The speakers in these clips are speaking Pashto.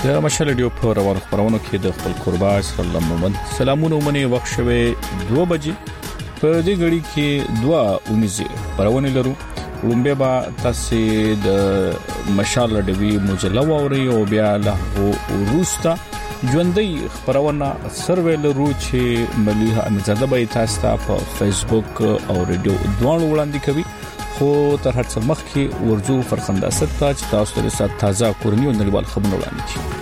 د مشال ډیو په روانو خبرونو کې د خپل قربا صلی الله محمد سلامونه ومني وخت شوه 2 بجې په دې غړي کې 2:19 پرونه لرو لومبه با تاسو د مشال ډیوی مجله ووري او بیا له روستا ژوندۍ خبرونه سروې لرو چې مليحه امزاده به تاسو په فیسبوک او رادیو دوه وړاندې کوي خو تر هر څه مخکې ورجو فرخنده ست چې تاسو ته سات تازه کورنی او نړیوال خبرونه وړاندې کړي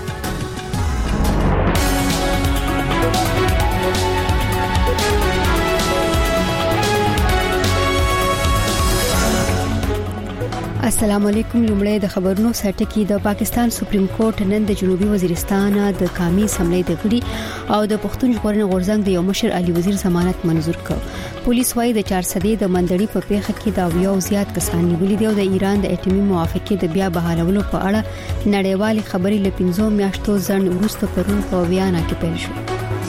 السلام علیکم. لومړی د خبرونو سرټکی د پاکستان سپریم کورټ نن د جنوبي وزیرستان د قامي اسمبلی د غړي او د پښتون ژغورنې غورځنګ د یو مشر علي وزیر ضمانت منظور کړ. پولیس وايي د 400 د منډړي په پیښه کې دا یو زیات کسان نیولي دي او د ایران د اټومي موافقې د بیا بحالولو په اړه نړیوال خبري له 15 میاشتو ځن وروسته پرون په ویانا کې پیل شو.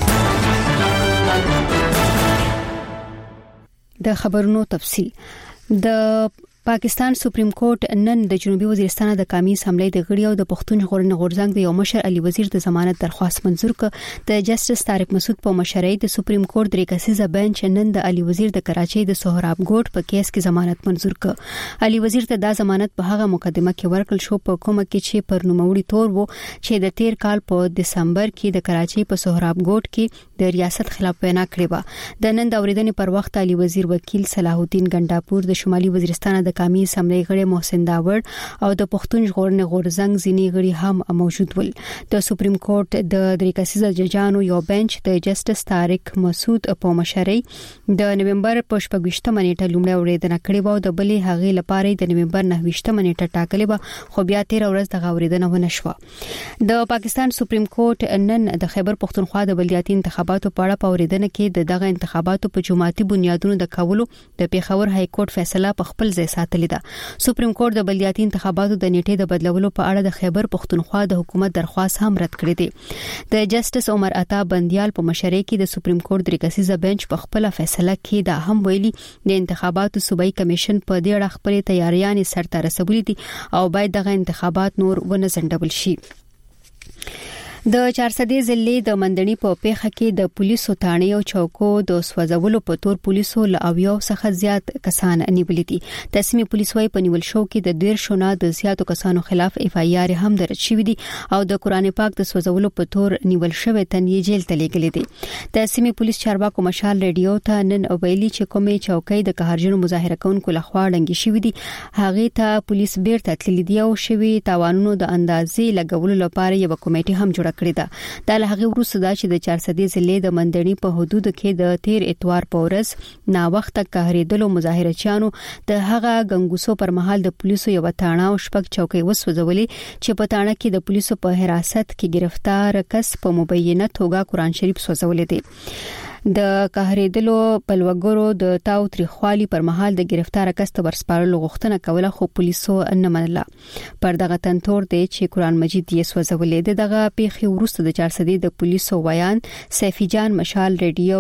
د خبرونو تفصیل. د پاکستان سپریم کورټ نن د جنوبي وزیرستان د قامي اسمبلی د غړي او د پښتون ژغورنې غورځنګ د یو مشر علي وزیر د ضمانت درخواست منظور کړ. د جسټس طارق مسعود په مشرۍ د سپریم کورټ درې کسیزه بنچ نن د علي وزیر د کراچۍ د سهراب ګوټ په کیس کې ضمانت منظور کړ. علي وزیر ته دا ضمانت په هغه مقدمه کې ورکړل شو په کومه کې چې پر نوموړي تور وو چې د 13 کال په دسمبر کې د کراچۍ په سهراب ګوټ کې د ریاست خلاف وینا کړې و. د نن د اوریدنې پر وخت علي وزیر وکیل صلاح الدین ګنداپور د شمالي وزیرستان د قامي اسمبلی غړي محسن داور او د پښتون ژغورنې غورځنګ ځینی غړي هم موجود ول. د سپریم کورټ د درې کسیزه ججانو یو بنچ د جسټس طارق مسعود په مشرۍ د نومبر په 28 نیټه لومړی اوریدنه کړې و او د بلې هغې لپاره د نومبر 29 نیټه ټاکلې و خو بیا 13 ورځ د اوریدنه ونه شو. د پاکستان سپریم کورټ نن د خیبر پختونخوا د بلدیاتي انتخاباتو په اړه په اوریدنه کې دغه انتخاباتو په جماعتي بنیادونو د کولو د پیښور های کورټ فیصله په خپل ځای ساتلې ده. سپریم کورټ د بلدیاتي انتخاباتو د نیټې د بدلولو په اړه د خیبر پختونخوا د حکومت درخواست هم رد کړی دی. د جسټس عمر عطا بندیال په مشرۍ کې د سپریم کورټ درې کسیزه بنچ په خپل فیصله کې دا هم ویلي د انتخاباتو صوبایي کمیشن په دې اړه خپل تیاریاں سرته رسولې دي او باید دغه انتخابات نور ونه ځنډول شي. د 400 ضلع د منډني په پیښه کې د پولیسو تانې او چوکو د سوځولو په تور پولیسو له اویو څخه زیات کسان نیولي دي. تسمې پولیس وايي په نیول شو کې د 1.5 شونه د زیاتو کسانو خلاف اف ای آر هم درج شوی دي او د قران پاک د سوځولو په تور نیول شوی تن یې جیل ته لیږلي دي. تسمې پولیس چارواکو مشال رادیو ته نن ویلي چې کومې چوکۍ د قهرجنو مظاهره کوونکو لخوا ډنګي شوی دي هغه ته پولیس بیرته تللي دي او شوی تاوانونو د اندازې لګولو لپاره یو کمیټه هم جوړه کړې ده. د لغه وروسته دا چې د 400 ضلع د منډني په حدود کې د 13 اتوار په ورځ نا وخت قهرېدلو مظاهرچیانو د هغه غنګوسو پر مهال د پولیسو یو تاڼه او شپږ چوکۍ وسوځولې چې په تاڼه کې د پولیسو په حراست کې گرفتار کس په مبینه توګه قرآن شریف سوځولې دي. د قهرېدلو بلوګرو د تاو تریخوالي پر مهال د گرفتار کس ته ورسپارلو غوښتنه کوله خو پولیسو نه منله. پر دغه تنتور دی چې قرآن مجید یې سوځولې ده. دغه پیښې وروسته د 400 د پولیسو ویان سفیجان مشال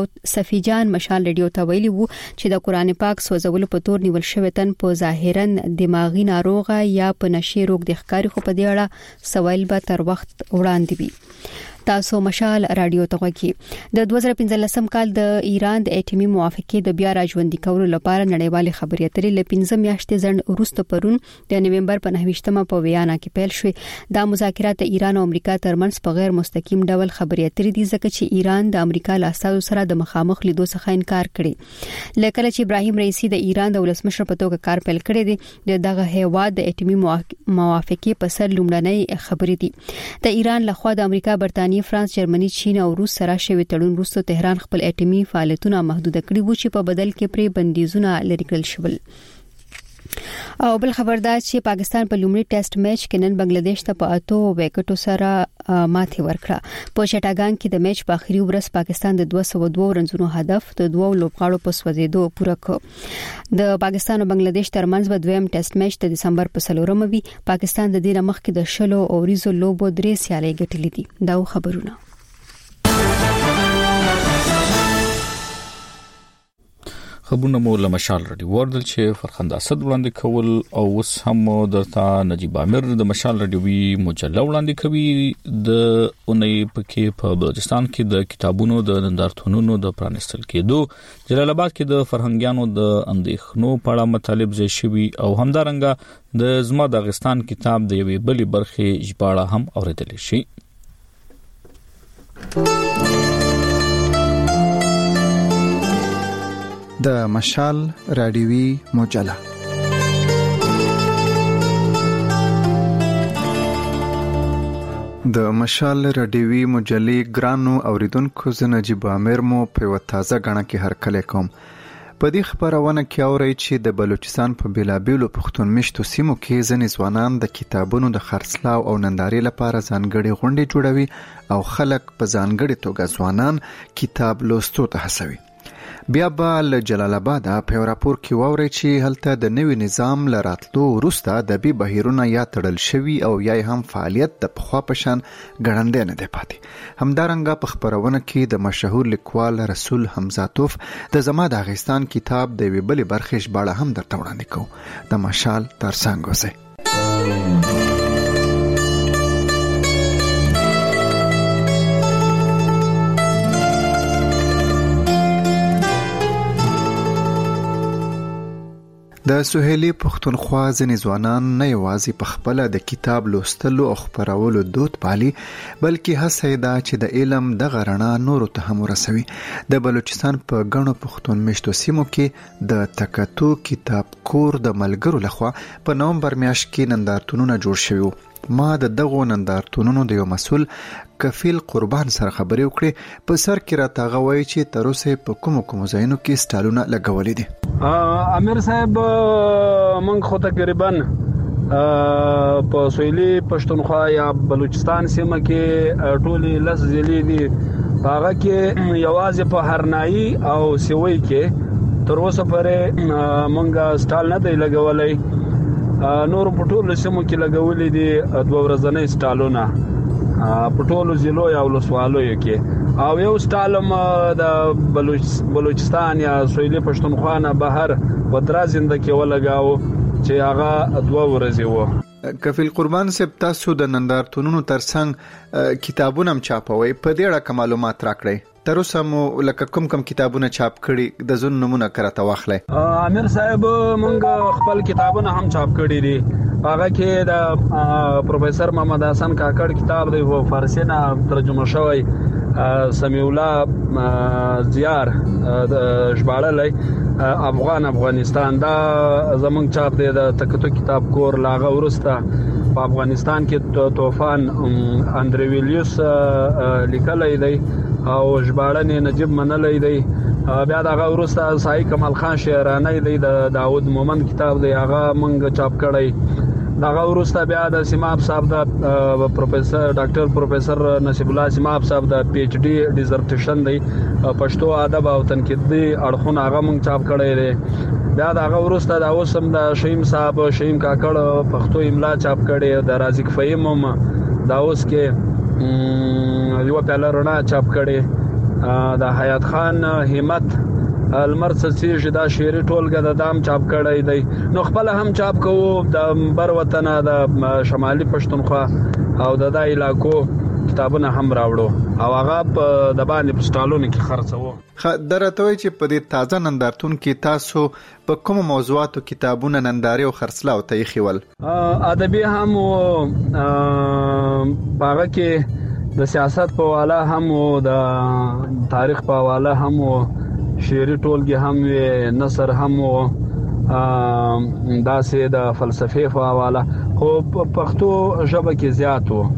رادیو ته ویلي وو چې د قرآن پاک سوځولو په تور نیول شوی تن په ظاهرا دماغي ناروغه یا په نشي روغ د ښکاری خو په دې اړه سوال به تر وخت وړاندې وي. تاسو مشال رادیو ته وګورئ. د 2015 کال د ایران د اټومي موافقې د بیا راژوندي کولو لپاره نړیوال خبري اترې له 15 میاشتې ځن وروسته پرون د نومبر په 29 په ویانا کې پیل شوې. دا مذاکرات د ایران او امریکا ترمنځ په غیر مستقیم ډول خبري اترې دي ځکه چې ایران د امریکا له اساسو سره د مخامخ لیدو څخه انکار کړي. لکه چې ابراهیم رئیسی د ایران د ولسمشر په توګه کار پیل کړی دی دغه هیواد د اټومي موافقې په سر لومړنۍ خبرې دي. د ایران لخوا د امریکا برتانیې فرانس جرمني چین او روس سره شوی تړون وروسته تهران خپل اټومي فعالیتونه محدود کړي وو چې په بدل کې پرې بندیزونه لري کړل شول. او بل خبردار چې پاکستان په لومړي ټیسټ میچ کې نن بنگلاديش ته په 8 وکټو سره ماتې ورکړه. په چټاګان کې د میچ په اخري ورځ پاکستان د 202 رنونو هدف د دوه لوبغاړو په سوځېدو پوره کړ. د پاکستان او بنگلاديش ترمنځ به دویم ټیسټ میچ د دسمبر په 4 وي. پاکستان د دې مخکې د شلو او ریزو لوبو 3 سیالۍ ګټلې دي. دا خبرونه. خبرونه مو له مشال رادیو وردل چې فرخنده اسد وړاندې کول او اوس هم درته نجیب عامر د مشال رادیوي مجله وړاندې کوي د اونۍ پکې په بلوچستان کې د کتابونو د نندارتونونو د پرانستل کېدو جلال آباد کې د فرهنګیانو د اندېښنو په اړه مطالب ځای شوي او همدارنګه د زما د افغانستان کتاب د یوې بلې برخې ژباړه هم اوریدل شي. د مشال رادیوي مجله د مشال رادیوي مجلې ګرانو اوریدونکو زه نجیب عامر مو په تازه غاڼه کې هرکلی کوم. په دې خبرونه کې اورئ چې د بلوچستان په بیلابیلو پښتون مشتو سیمو کې ځینې ځوانان د کتابونو د خرڅلاو او نندارې لپاره ځانګړي غونډې جوړوي او خلک په ځانګړي توګه ځوانان کتاب لوستو ته هڅوي. بیا به له جلال آباد په راپور کې واورئ چې هلته د نوي نظام لراتلو وروسته د بي بهیرونه یا تړل شوي او یا هم فعالیت د پخوا په شان ګړندی نه دی پاتې. همدارنګه په خبرونه کې د مشهور لیکوال رسول حمزاتوف د زما د افغانستان کتاب د یوې بلې برخې ژباړه هم درته وړاندې کوو. د مشال ترڅنګ اوسئ. د سهیلی پښتونخوا ځینې ځوانان نه یوازې په خپله د کتاب لوستلو او خپرولو دود پالي بلکې هڅه یې ده چې د علم دغه رڼا نورو ته هم ورسوي. د بلوچستان په ګڼو پښتون مشتو سیمو کې د تکتو کتاب کور د ملګرو لخوا په نومبر میاشت کې نندارتونونه جوړ شوي. ما د دغو نندارتونونو د یو مسؤل کفیل قربان سره خبرې وکړې. په سر کې راته هغه وایي چې تر اوسه په کومو ځایونو کې سټالونه لګولي دي. امیر صاحب موږ خو تقریبا په سویلي پښتونخوا یا بلوچستان سیمه کې ټولې لس ضلعې دي. هغه کې یوازې په هرنایي او سیوی کې تر اوسه پورې موږ سټال نه دی لګولای. نور په ټولو سیمو کې لګولې دي 2 ورځنۍ سټالونه په ټولو ضلعو یا ولسوالیو کې او یو سټالم د بلوچستان یا سویلي پښتونخوا نه بهر ودرازنده کې ولګاو چې هغه 2 ورځې وو. کفیل قربان صاحب تاسو د نندارتونونو ترڅنګ کتابونه هم چاپوي، په دې اړه معلومات راکړئ. تر اوسه مو لکه کوم کتابونه چاپ کړي د زون نمونه کراته واخلئ. امیر صاحب مونږ خپل کتابونه هم چاپ کړي دي. هغه کې د پروفیسور محمد حسن کاکړ کتاب دی په فارسی نه ترجمه شوی، سمیع الله زیار ژباړلی افغانستان دا زمونږ چاپ دی. د تکتو کتاب کور لاغه ورسته په افغانستان کې طوفان اندریویلیوس لیکلی دی او ژباړن نجیب منلی دی. بیا دغه ورسته سای کمال خان شعرانی دی، د داود مومن کتاب دی هغه مونږ چاپ کړی. دغه ورسته بیا د سیماب صاحب د پروفیسور ډاکټر پروفیسور نصیب الله سیماب صاحب د پی ایچ ډی ډیزرټیشن دی پښتو ادب او تنقیدي اړخونه هغه مونږ چاپ کړی دی. بیا دغه ورسته د اوسم د شهیم صاحب شهیم کاکړ پښتو املا چاپ کړی، د رازق فهیم هم دا اوس کې یو پیاله رڼا چاپ کړي، د حیات خان همت المرڅ دا شعري ټولګه د دام چاپ کړی دی. نو خپل هم چاپ کوو د بر وطن د شمالي پښتونخوا او د علاقو کتابونه هم راوړو او هغه په د باندې پسټالونو کې خرڅوو. درته چې په دې تازه نندارتون کې تاسو په کوم موضوعاتو کتابونه نندارې او خرڅلاو ته یې خول؟ ادبي هم هغه کې د سیاست په حواله هم او د تاریخ په حواله هم او شعري ټولګي هم نثر هم او داسې د فلسفې په حواله، خو په پښتو ژبه کې زیات وو.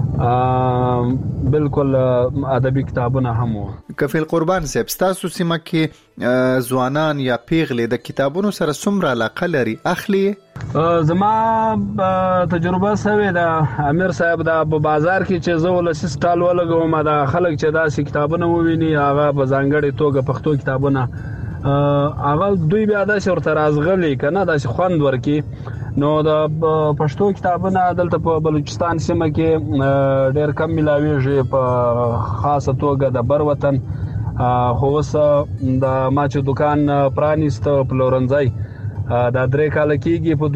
بالکل ادبي کتابونه هم وو. کفیل قربان صاحب تاسو سیمه کې ځوانان یا پیغلې د کتابونو سره څومره علاقه لري اخلي؟ زما تجربه سوي د امیر صاحب د بازار کې چې زه ولسی سټال ولګوم د خلک چې داسې کتابونه وویني هغه په ځانګړي توګه پښتو کتابونه هغه دوی بیا داسې ورته رازغلي کنه داسې خوند ورکي. نو د پښتو کتابونه دلته په بلوچستان سیمه کې ډېر کم ملاویږي، په خاصه توګه د بر وطن خو اوس د ما چې دکان پرانیست پلورنځي دا 3 کال کېږي په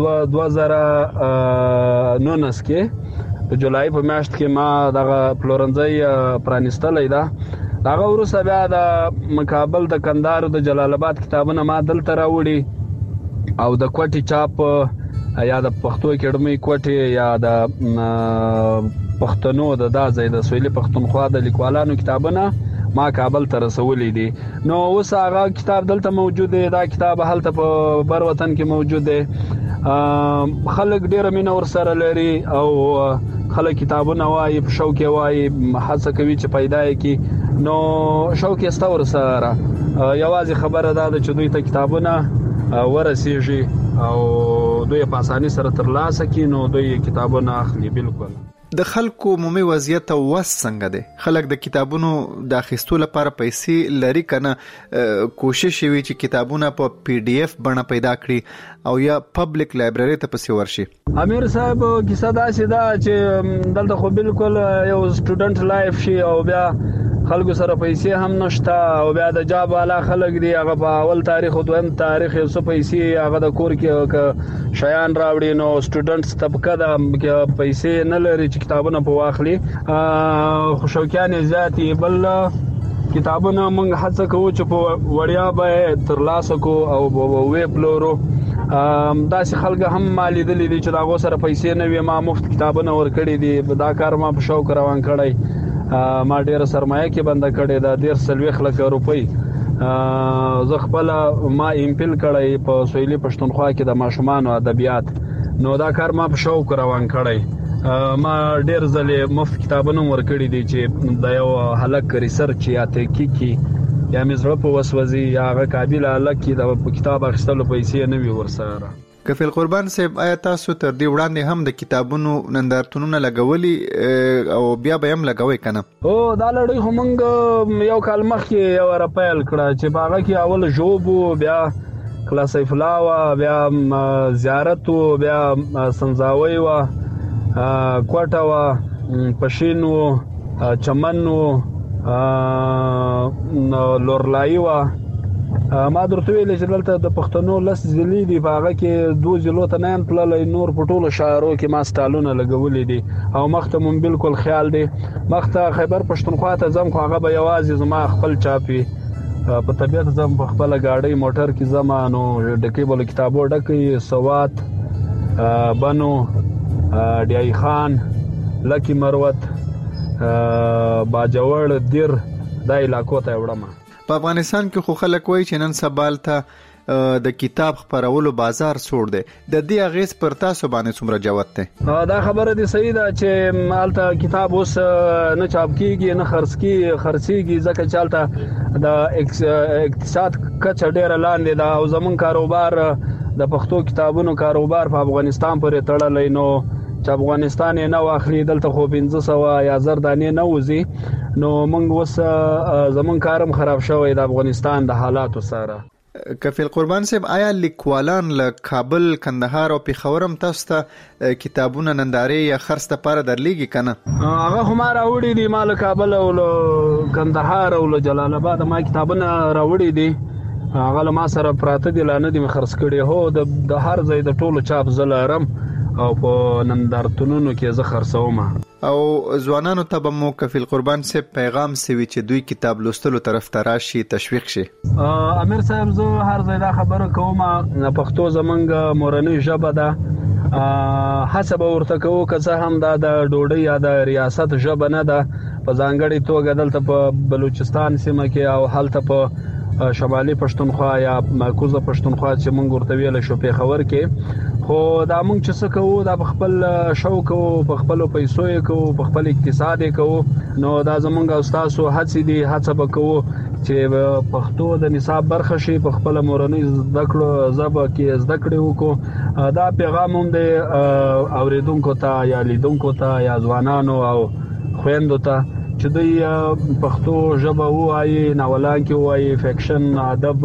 2019 کې په جولای په میاشت کې ما د پلورنځي پرانیستلې ده. هغه وروسته بیا د مقابل د کندهار د جلال آباد کتابونه ما دلته راوړي او د کوټي چاپ یا د پښتو اکیډمي کوټي یا د پښتنو د دازې د سویلي پښتونخوا د لیکوالانو کتابونه ما کابل ته رسولې دي. نو اوس هغه کتاب دلته موجود دی. دا کتاب هلته په بر وطن کې موجود دی. خلک ډېر مینه ورسره لري او خلک کتابونه وایي په شوق کې وایي هڅه کوي چې پیدا کړي. نو شوق یې ستور سره یوازې خبره ده چې دوی ته کتابونه ورسیږي او دوی په اسانۍ سره ترلاسه کړي. نو دوی کتابونه اخلي. بالکل د خلکو عمومي وضعیت او وس څنګه دی؟ خلک د کتابونو د اخیستو لپاره پیسې لري کنه؟ کوشش وی چې کتابونه په PDF بڼه پیدا کړي او یا پبلک لایبرری ته پسې ورشي. امیر صاحب کیسه دا سیده چې دلته خو بالکل یو سټوډنټ لایف شي او بیا خلکو سره پیسې هم نشته او بیا د جاب والا خلک دی هغه په اول تاریخ او دویم تاریخ یو څه پیسې هغه د کور کې شیان راوړي. نو سټوډنټس طبقه د پیسې نه لري چې کتابونه په واخلي. خوشوکیان زیاتی بل کتابونه موږ هڅه کوو چې په وړیا به ترلاسه کو او وې پلورو. داسې خلک هم مالي دي چې دا غو سره پیسې نه وي ما مفت کتابونه ورکړي دي. دا کار ما په شوق روان کړی. ما ډیره سرمایه کې بنده کړې ده 1.5 لک روپۍ. زه خپل ما ایمپل کړی په سویلي پښتونخوا کې د ماشومان ادبیات. نو دا کار ما په شوق روان کړی. ما ډیر ځلې مفت کتابونه ورکړي دي چې د یو هلک ریسرچ یا تحقیق یا مزړه په وسوځي یا هغه قابل هلک کې د کتاب اخیستلو پیسې نه وي ورسره. کفیل قربان صاحب آیا تاسو تر دې وړاندې هم د کتابونو نندارتونونه لګولي او بیا به هم لګوي کنه؟ او دا لړۍ همنګ یو کال مخکې یو رپیل کړه چې باغه کې اول جوبو بیا کلاسې فلاوا بیا زیارت بیا سنځاوي وا کوټه وا پښینو چمنو لورلای وا. ما درته ویل چې دلته د پښتنو لس ځلې دی باغه کې 2 ځلو ته نه تللې. نور په ټولو شاعرو کې ما ستالونه لګولې دي او مخته مون بالکل خیال دی مخته خیبر پښتونخوا ته زم خو هغه به یوازې زما خپل چاپی په طبيعت زم په خپل گاډي موټر کې زمانو ډکې بل کتابو ډکې سوات بنو ډیای خان لکی مروت باجوړ دیر دا علاقو ته وړم. په افغانستان کې خو خلک وایي چې نن سبال ته د کتاب خپرولو بازار سوړ دی. د دې اغیز پر تاسو باندې څومره جوت دی؟ دا خبره دي صحیح ده چې مالته کتاب اوس نه چاپ کیږي نه خرڅيږي ځکه چې مالته د اقتصاد کچه ډیره لاندې ده او زمون کاروبار د پښتو کتابونو کاروبار په افغانستان پورې تړلې. نو چې افغانستان نه واخلي دلته خو 1500 یا 1000 دانې نه وځي. نو موږ وس زمون کارم خراب شوی د افغانستان د حالاتو سره. کفیل قربان صاحب آیا لیکوالان له کابل کندهار او پیښور هم تاسو ته کتابونه نندارې یا خرڅ لپاره درلېږي کنه؟ هغه هم راوړي دي مال کابل او کندهار او جلال آباد ما کتابونه راوړي دي. هغه ما سره پراته دي لانه دي خرڅ کړي. هو د هر ځای د ټولو چاپ زلارم او په نندارتونونو کې زه خرڅوم. او ځوانانو ته به مو کفیل قربان صاحب پیغام سوي چې دوی کتاب لوستلو طرف ته راشي تشویق شي؟ امیر صاحب زه هر ځای دا خبره کوم پښتو زمونږ مورنۍ ژبه ده. حسب ورته کوو که څه هم دا د ډوډۍ یا د ریاست ژبه نه ده. په ځانګړي توګه دلته په بلوچستان سیمه کې او هلته په شمالي پښتونخوا یا مرکزه پښتونخوا چې مونږ ورته ویل شو پیښور کې. خو دا مونږ چې څه کوو دا په خپل شوق او په خپل پیسو یې کوو په خپل اقتصاد یې کوو. نو دا زمونږ استادو هڅې دي هڅه وکړو چې پښتو د نصاب برخه شي په خپل مورنۍ زده کړو ژبه کې زده کړې وکړو. دا پیغام هم د اوریدونکو ته یا لیدونکو ته یا ځوانانو او خويندو ته چې دوی پښتو ژبه وایي ناولان کې وایي فیکشن ادب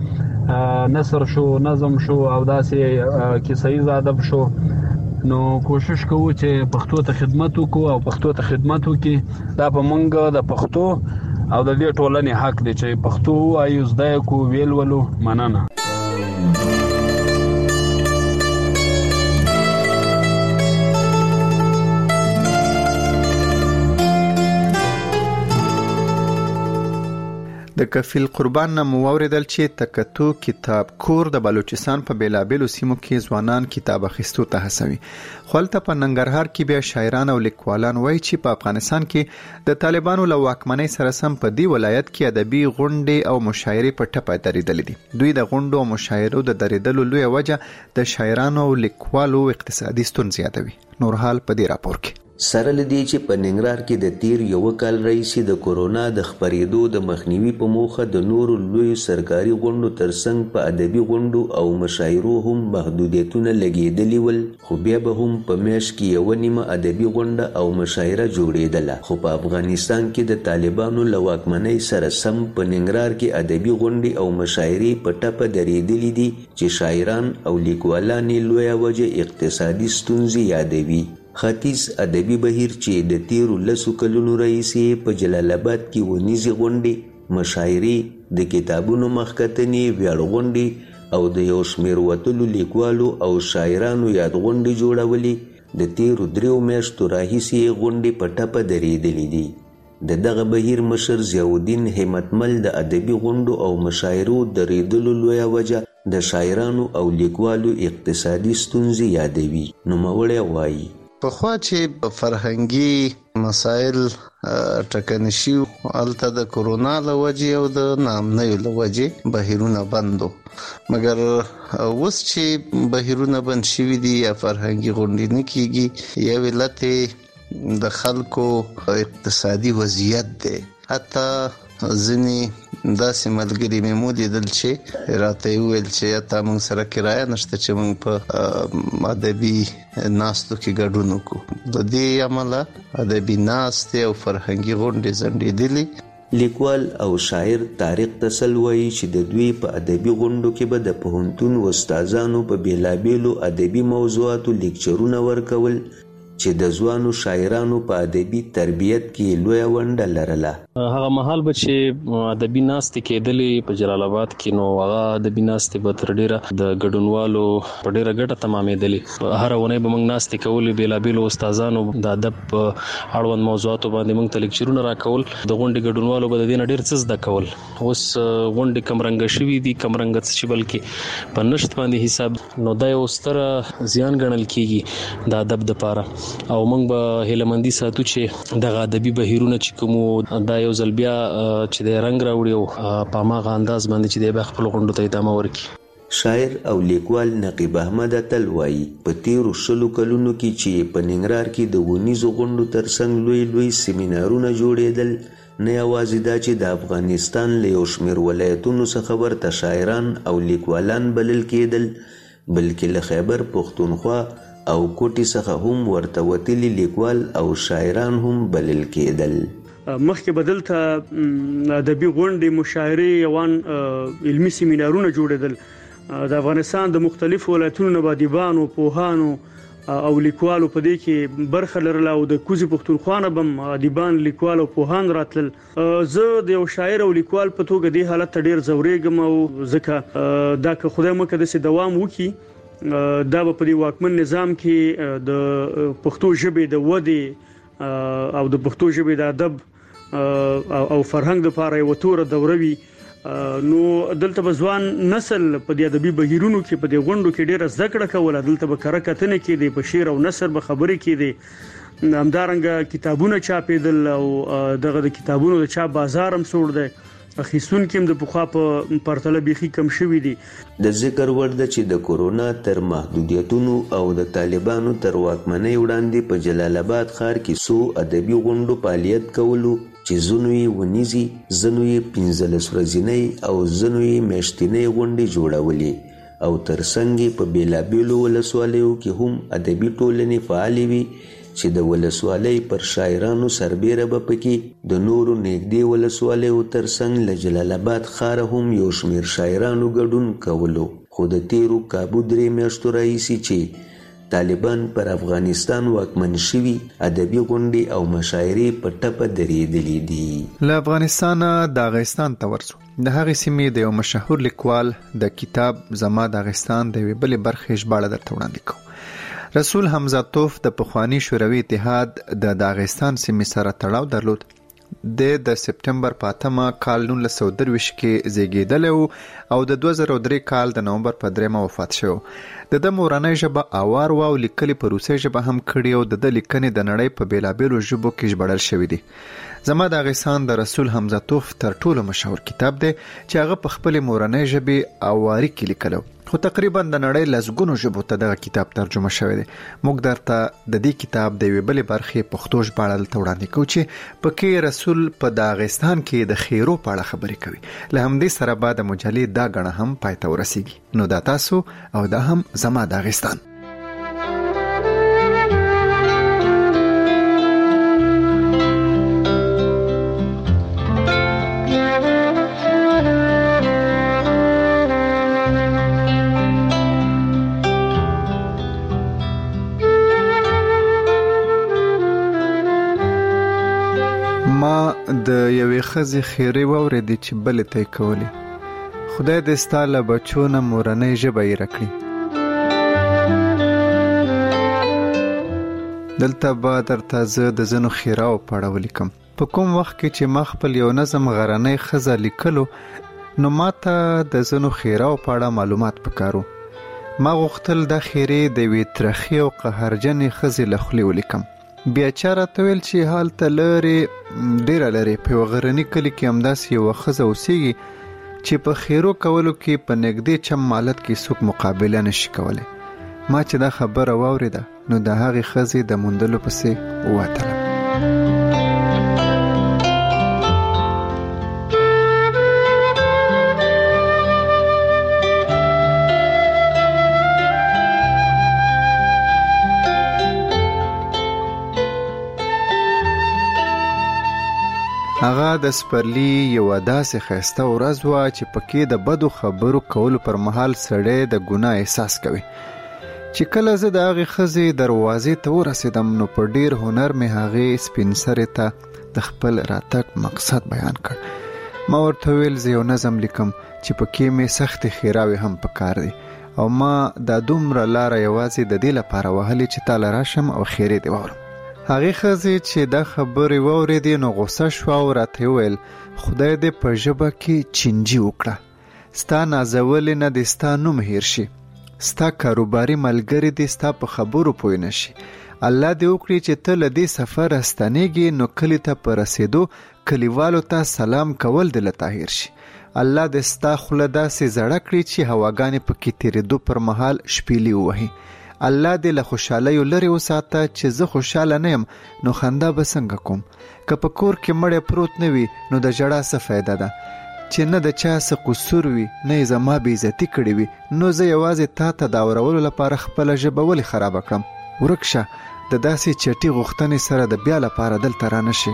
نثر شو نظم شو او داسې کیسې ادب شو. نو کوشش کوو چې پښتو ته خدمت وکړو او پښتو ته خدمت وکړي. دا په مونږ د پښتو او د دې ټولنې حق دی چې پښتو وایو زده کو ویل ولو مننه. د کفیل قربان نه مو اوریدل چې تکتو کتاب کور د بلوچستان په بیلابیلو سیمو کې ځوانان کتاب اخیستو ته هڅوي. خپلته په ننګرهار کې بیا شاعران او لیکوالان وایي چې په افغانستان کې د طالبانو له واکمنۍ سره سم په دې ولایت کې ادبي غونډې او مشاعرې په ټپه درېدلې دي. دوی د غونډو او مشاعرو د درېدلو لویه وجه د شاعرانو او لیکوالو اقتصادي ستونزې یادوي. نور حال په دې راپور کې. سره لدی چې په ننګرهار کې د تیر یو کال راځي د کورونا د خپرېدو د مخنیوي په موخه د نورو لوی سرکاري غونډو ترڅنګ په ادبي غونډو او مشاعرو هم محدودیتونه لګېدلي ول، خو بیا به هم په میاشت کې یو نیمه ادبي غونډه او مشاعره جوړېدله. خو په افغانستان کې د طالبانو له واکمنۍ سره سم په ننګرهار کې ادبي غونډې او مشاعرې په ټپه درېدلې دي چې شاعران او لیکوالان یې لویه وجه اقتصادي ستونزې یادوي. ختیځ ادبي بهیر چې د تیرو 10 کلونو راهیسې په جلال آباد کې ونیزي غونډې، مشاعرې، د کتابونو مخکتنې ویاړ غونډې او د یو شمېر وتلو لیکوالو او شاعرانو یاد غونډې جوړولې، د تیرو 3 میاشتو راهیسې غونډې په ټپه درېدلې دي. د دغه بهیر مشر ضیاءالدین همتمل د ادبي غونډو او مشاعرو درېدلو لویه وجه د شاعرانو او لیکوالو اقتصادي ستونزې یادوي. نوموړی وایي پخوا چې فرهنګي مسایل ټکنشي الته د کورونا له وجې او د ناامنیو له وجې بهیرونه بندو، مګر اوس چې بهیرونه بند شوي دي یا فرهنګي غونډې نه کیږي، یو علت د خلکو اقتصادي وضعیت دی. حتی ځینې داسې ملګري مې ولیدل چې راته یې وویل چې تا موږ سره کرایه نشته چې موږ په ادبي ناستو کې ګډون وکړو. د دې امله ادبي ناستې او فرهنګي غونډې ځنډېدلې. لیکوال او شاعر طارق تسل وایي چې د دوی په ادبي غونډو کې به د پوهنتون استادانو په بیلابیلو ادبي موضوعاتو لیکچرونه ورکول چې د ځوانو شاعرانو په ادبي تربیت کې لویه ونډه لرله. هغه مهال به چې ادبي ناستې کېدلې په جلال آباد کې، نو هغه ادبي ناستې به تر ډیره د ګډونوالو په ډیره ګټه تمامېدلې. هر ونې به موږ ناستې کولې، بیلابیلو استادانو د ادب په اړوند موضوعاتو باندې موږ ته لیکچرونه راکول. د غونډې ګډونوالو به د دې نه ډیر څه زده کول. اوس غونډې کمرنګه شوي دي، کمرنګه څه بلکې په نشت باندې حساب، نو دا یو ستره زیان ګڼل کېږي د ادب دپاره. او موږ به هیلهمندي ساتو چې دغه ادبي بهیرونه چې کوم دا یو ځل بیا چې د رنګ راوړي او په هماغه انداز باندې چې د خپل غونډو ته ادامه ورکړي. شاعر او لیکوال نقیب احمد اتل وایي په تیرو 10 کلونو کې چې په ننګرهار کې د ونیزو غونډو ترڅنګ لوی لوی سیمینارونه جوړېدل، نه یوازې دا چې د افغانستان له یو شمېر ولایتونو څخه ورته شاعران او لیکوالان بلل کېدل، بلکې له خیبر پښتونخوا او کوټي څخه هم ورته وتلي لیکوال او شاعران هم بلل کېدل. مخکې بدلته ادبي غونډې، مشاعرې، یوان علمي سیمینارونه جوړېدل. د افغانستان د مختلفو ولایتونو نه ادیبانو، پوهانو او لیکوالو په دې کې برخه لرله او د کوزي پښتونخوا نه بم ادیبان، لیکوال او پوهان راتلل. زه د یو شاعر او لیکوال په توګه دې حالت ته ډیر ځورېږم او ځکه دا که خدای مکه داسې دوام وکړي، دا به په دې واکمن نظام کې د پښتو ژبې د ودې او د پښتو ژبې د ادب او فرهنګ لپاره یو توره دوره وي. نو دلته به ځوان نسل په دې ادبي بهیرونو کې په دې غونډو کې ډیره زده کړه کوله. دلته به کره کتنې کېدې، په شعر او نثر به خبرې کېدې، همدارنګه کتابونه چاپېدل او دغه د کتابونو د چاپ بازار هم سوړ دی. اخیستونکي هم د پخوا په پرتله بیخي کم شوي دي. د ذکر وړ ده چې د کورونا تر محدودیتونو او د طالبانو تر واکمنۍ وړاندې په جلال آباد ښار کې څو ادبي غونډو فعالیت کولو چې ځینو یې ونیزي، ځینو یې 15 ورځنۍ او ځینو یې میاشتنۍ غونډې جوړولې او ترڅنګ په بیلابیلو ولسوالیو کې هم ادبي ټولنې فعالې وي چې د ولسوالۍ پر شاعرانو سربیره به پکې د نورو نږدې ولسوالیو ترڅنګ له جلال آباد ښاره هم یو شمېر شاعرانو ګډون کولو. خو د تیرو کابو 3 میاشتو راهیسې چې طالبان پر افغانستان واکمن شوي ادبي غونډې او مشاعرې په ټپه درېدلې دي. له افغانستان داغستان ته ورسو. د هغې سیمې د یو مشهور لیکوال د کتاب زما داغستان د یوې بلې برخې ژباړه درته وړاندې کوم. رسول حمزه توف د پخواني شوروي اتحاد د داغستان سیمې سره تړاو درلود. د سپټمبر په 8 کال 1923 کې زیږیدلی او د 2003 کال د نومبر په 3 وفات شو. د مورنۍ ژبه اوار او لیکلي په روسي ژبه هم کړي او د لیکنې د نړۍ په بیلابیلو ژبو کې ژباړل شوی دی. زما داغستان د رسول حمزه توف تر ټولو مشهور کتاب دی چې هغه په خپل مورنۍ ژبه اواري کې لیکلو، خو تقریبا د نړۍ لسګونو ژبو ته دغه کتاب ترجمه شوی دی. موږ درته د دې کتاب د یوې بلې برخې پښتو ژباړه دلته وړاندې کوو چې پکې رسول په داغستان کې د خیرو په اړه خبرې کوي. له همدې سره به د مجلې دا غڼه هم پای ته ورسیږي. نو دا تاسو او دا هم زما داغستان. ما د یوې ښځې خیرې واورېدې چې بلې ته یې کولې. خدای دې ستا له بچو نه مورنۍ ژبه یې راکړي. دلته به درته زه د ځینو خیراو په اړه ولیکم. په کوم وخت کې چې ما خپل یو نظم غرنۍ ښځه لیکلو، نو ما ته د ځینو خیراو په اړه معلومات پکارو. ما غوښتل دا خیرې د یوې ترخې او قهرجنې ښځې له خولې ولیکم. بیا چا راته ویل چې هلته لرې ډېره لرې په یوه غرني کلي کې همداسې یوه ښځه اوسېږي چې په خیرو کولو کې په نږدې چم مالت کې څوک مقابله نشي کولی. ما چې دا خبره واورېده نو د هغې ښځې د موندلو پسې ووتلم. هغه د سپرلی یو داسې ښایسته ورځ وه چې پکې د بدو خبرو کولو پر مهال سړی د ګناه احساس کوي. چې کله زه د هغې ښځې دروازې ته ورسېدم نو په ډېر هنر مې هغې سپین سرې ته د خپل راتګ مقصد بیان کړ. ما ورته ویل زه یو نظم لیکم چې پکې مې سختې خیراوې هم پکار دي او ما دا دومره لاره یوازې د دې لپاره وهلې چې تاله راشم او خیرې دې واورم. هغې ښځې چې دا خبرې واورېدې نو غوسه شوه او راته وویل خدای دې په ژبه کې چینجي وکړه. ستا نازولې نه دې ستا نوم هیر شي. ستا کاروباري ملګري دې ستا په خبرو پوه نشي. الله دې وکړي چې ته له دې سفر راستنېږې نو کلي ته په رسېدو کلیوالو ته سلام کول دې له تا هیر شي. الله دې ستا خوله داسې زړه کړي چې هواګانې پکې تېرېدو پر مهال شپېلې ووهي. الله دې له خوشحالیو لرې وساته چې زه خوشحاله نه یم نو خندا به څنګه کوم. که په کور کې مړی پروت نه وي نو د ژړا څه فایده ده. چې نه د چا څه قصور وي نه یې زما بې عزتي کړې وي نو زه یوازې تا ته د اورولو لپاره خپله ژبه ولې خرابه کړم. ورک شه، د داسې چټي غوښتنې سره د بیا لپاره دلته رانه شي.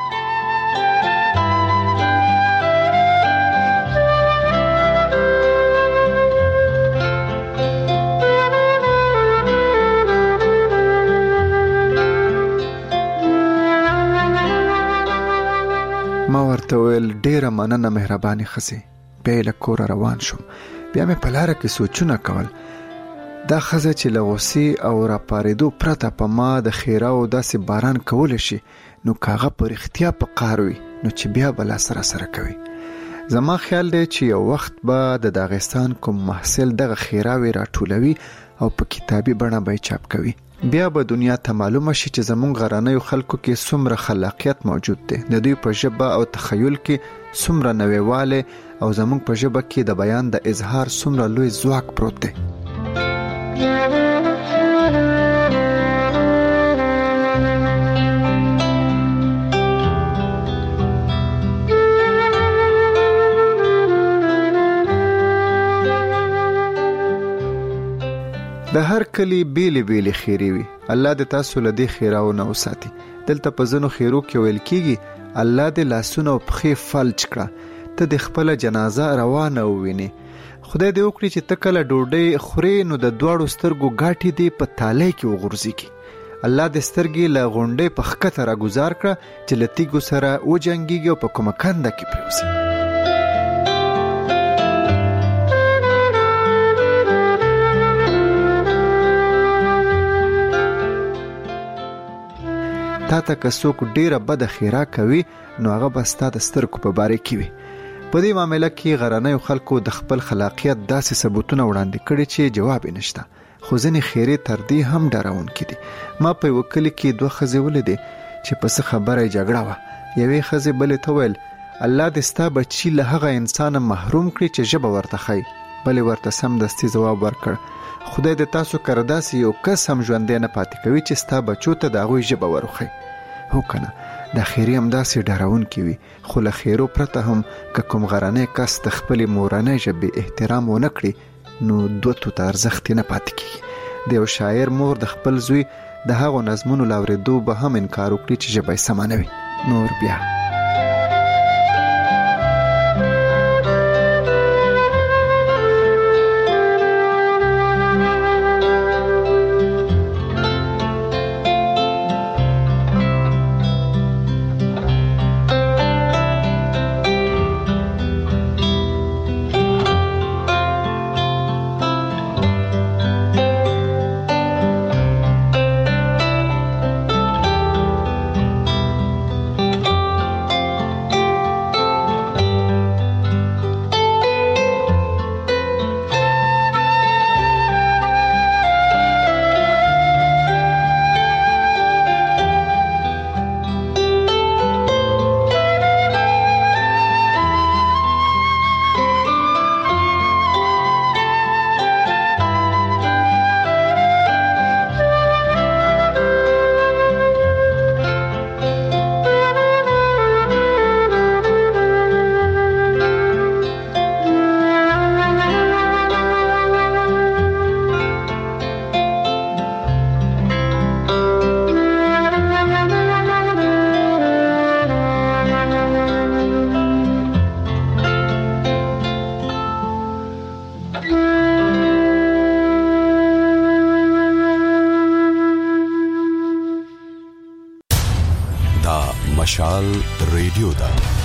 ما ورته ویل ډېره مننه مهرباني ښځې. بیا یې له کوره روان شوم. بیا مې په لاره کې سوچونه کول. دا ښځه چې له غوسې او راپارېدو پرته په ما د خیراو داسې باران کولی شي نو که هغه په رښتیا په قهر وي نو چې بیا به لاس راسره کوي. زما خیال دی چې یو وخت به د داغستان کوم محصل دغه خیراوې راټولوي او په کتابي بڼه به یې چاپ کوي. بیا به دنیا ته معلومه شي چې زمونږ غرنیو خلکو کې څومره خلاقیت موجود دی، د دوی په ژبه او تخیل کې څومره نویوالی او زمونږ په ژبه کې د بیان د اظهار څومره لوی ځواک پروت دی. د هر کلی بیلې بیلې خیرې وي. الله دې تاسو له دې خیراو نه وساتي. دلته په ځینو خیرو کې ویل کېږي الله دې لاسونه او پښې فلج کړه. ته د خپل جنازه روانه وویني. خدای دې وکړي چې ته کله ډوډۍ خورې نو د دواړو سترګو ګاټې دې په تالی کې وغورځېږي. الله دې سترګې له غونډۍ په ښکته راګوزار کړه چې له تیږو سره وجنګېږي او په کومه کنده کې پرېوځي. تا ته که څوک ډېره بده خیره کوي نو هغه به ستا د سترګو په باره کې وي. په دې معامله کې غرنیو خلکو د خپل خلاقیت داسې ثبوتونه وړاندې کړي چې جواب یې نشته، خو ځینې خیرې تر دې هم ډارونکي دي. ما په یوه کلي کې 2 ښځې ولیدې چې په څه خبره یې جګړه وه. یوې ښځې بلې ته ویل الله دې ستا بچي له هغه انسانه محروم کړي چې ژبه ورته ښایي. بلې ورته سمدستي ځواب ورکړ خدای دې تاسو کره داسې یو کس هم ژوندی نه پاتې کوي چې ستا بچو ته د هغوی ژبه وروښایي. هو کنه دا خیرې هم داسې ډارونکي وي، خو له خیرو پرته هم که کوم غرنی کس د خپلې مورنۍ ژبې احترام ونه کړي نو دوتو ته ارزښت نه پاتې کیږي. د یو شاعر مور د خپل زوی د هغو نظمونو له اورېدو به هم انکار وکړي چې ژبه یې سمه نه وي. نور بیا مشال ریډیو دا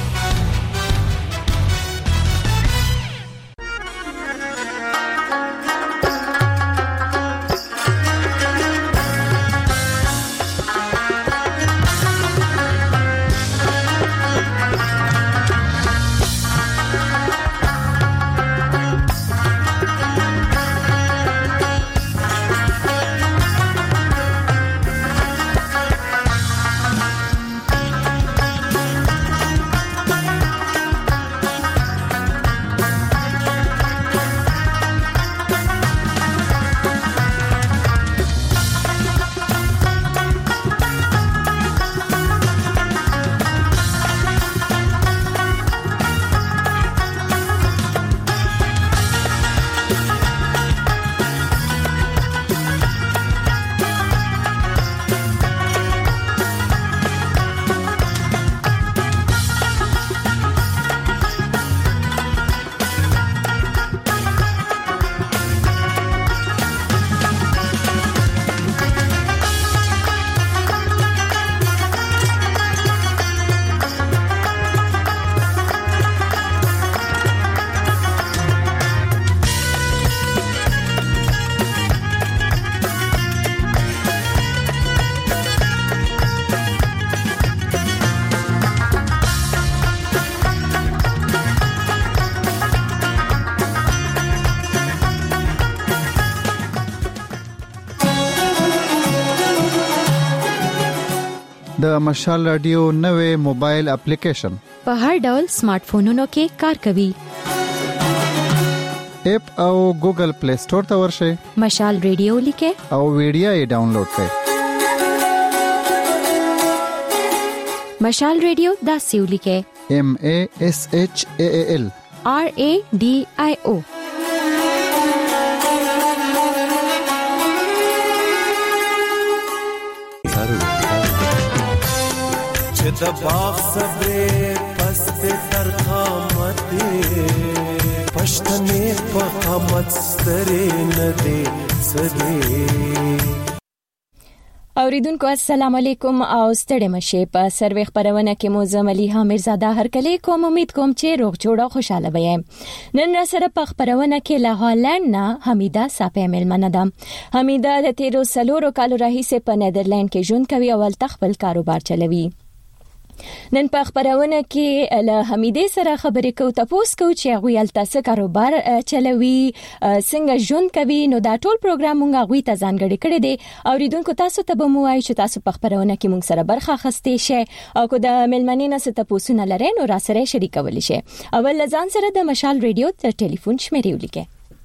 د مشال رادیو نوې موبایل اپلیکیشن په هر ډول سمارټ فونونو کې کار کوي. اپ او ګوګل پلی سٹور ته ورشئ، مشال ریډیو لیکه او ویډیو یې ډاونلوډ کړئ. مشال ریډیو دا سیو لیکه MASHAAL RADIO. چې د باغ صبرې پس مست تر قامت پښتنې په قامت سترې نه دي سدي. اوریدونکو السلام علیکم او ستړي مشه په سروي خبرونه کې مو زملي حمیرزاده هر کله کوم امید کوم چې روغ جوړه خوشاله وي. نن را سره په خبرونه کې له هالند نه حمیده صاحب ملمنه ده. حمیده د 13 کالو راهیسه په نیدرلند کې ژوند کوي او خپل کاروبار چلوي. نن په خبرونه کې له حمیده سره خبرې کوو تاسو کو چې هغه التاسه کاروبار چلوي څنګه ژوند کوي. نو دا ټول پروګرام موږ هغه ته ځانګړی کړی دی. اوریدونکو تاسو ته به مو وایي چې تاسو په خبرونه کې موږ سره برخه اخیستئ شئ او کو د ملمنې نه ست تاسو نه لرئ نو را سره شریکول شئ. اول ځان سره د مشال ریډیو ته ټلیفون شمیرې ولیکئ.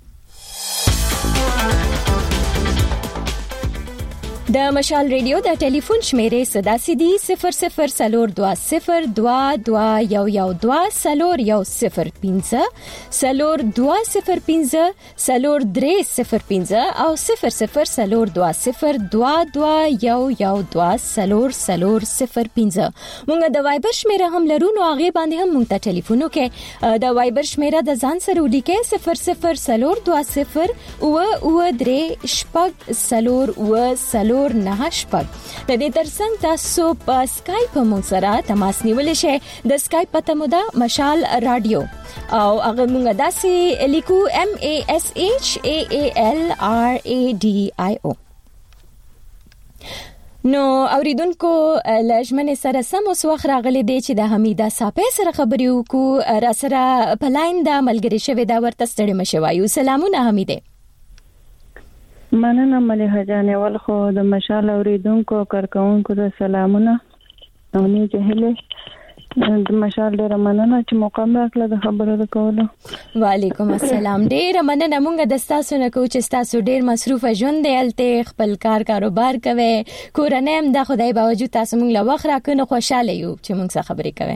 د مشال ریډیو د ټلیفون شمیرې صدا سیدي 004201120105 0205 0305 او 002022112005. مونږ د وایبر شمیره هم لرو نو هغه باندې هم مونږ ته ټلیفون وکړئ. د وایبر شمیره د ځان سره ولیکئ 0020 نه شپږ. د دې ترڅنګ تاسو په اسکایپ مون سره تماس نیولای شئ. د اسکایپ پته مو ده مشال رادیو او هغه مونږ داسې لیکو MASHAALRADIO. نو اوریدونکو لجمن سره سم اوس وخت راغلی دی چې د حمیده صاحب سره خبرې وکړو. را سره په لاین د ملګری شوی دا ورته ستړي مشه وایو. سلامونه حمیده. مننه مليحه جانې ول خو د مشال اوریدونکو کارکونکو ته سلامونه او نه جهله د مشال ډیر مننه چې موقع راکړه د خبرو کولو. وعلیکم السلام. ډیر مننه. مونږ د تاسو نه کوو چې تاسو ډیر مصروف ژوند دی الته خپل کاروبار کوي کورنۍ هم د خدای باوجود تاسو مونږ له وخت راکنه خوشاله یو چې مونږ سره خبرې کوي.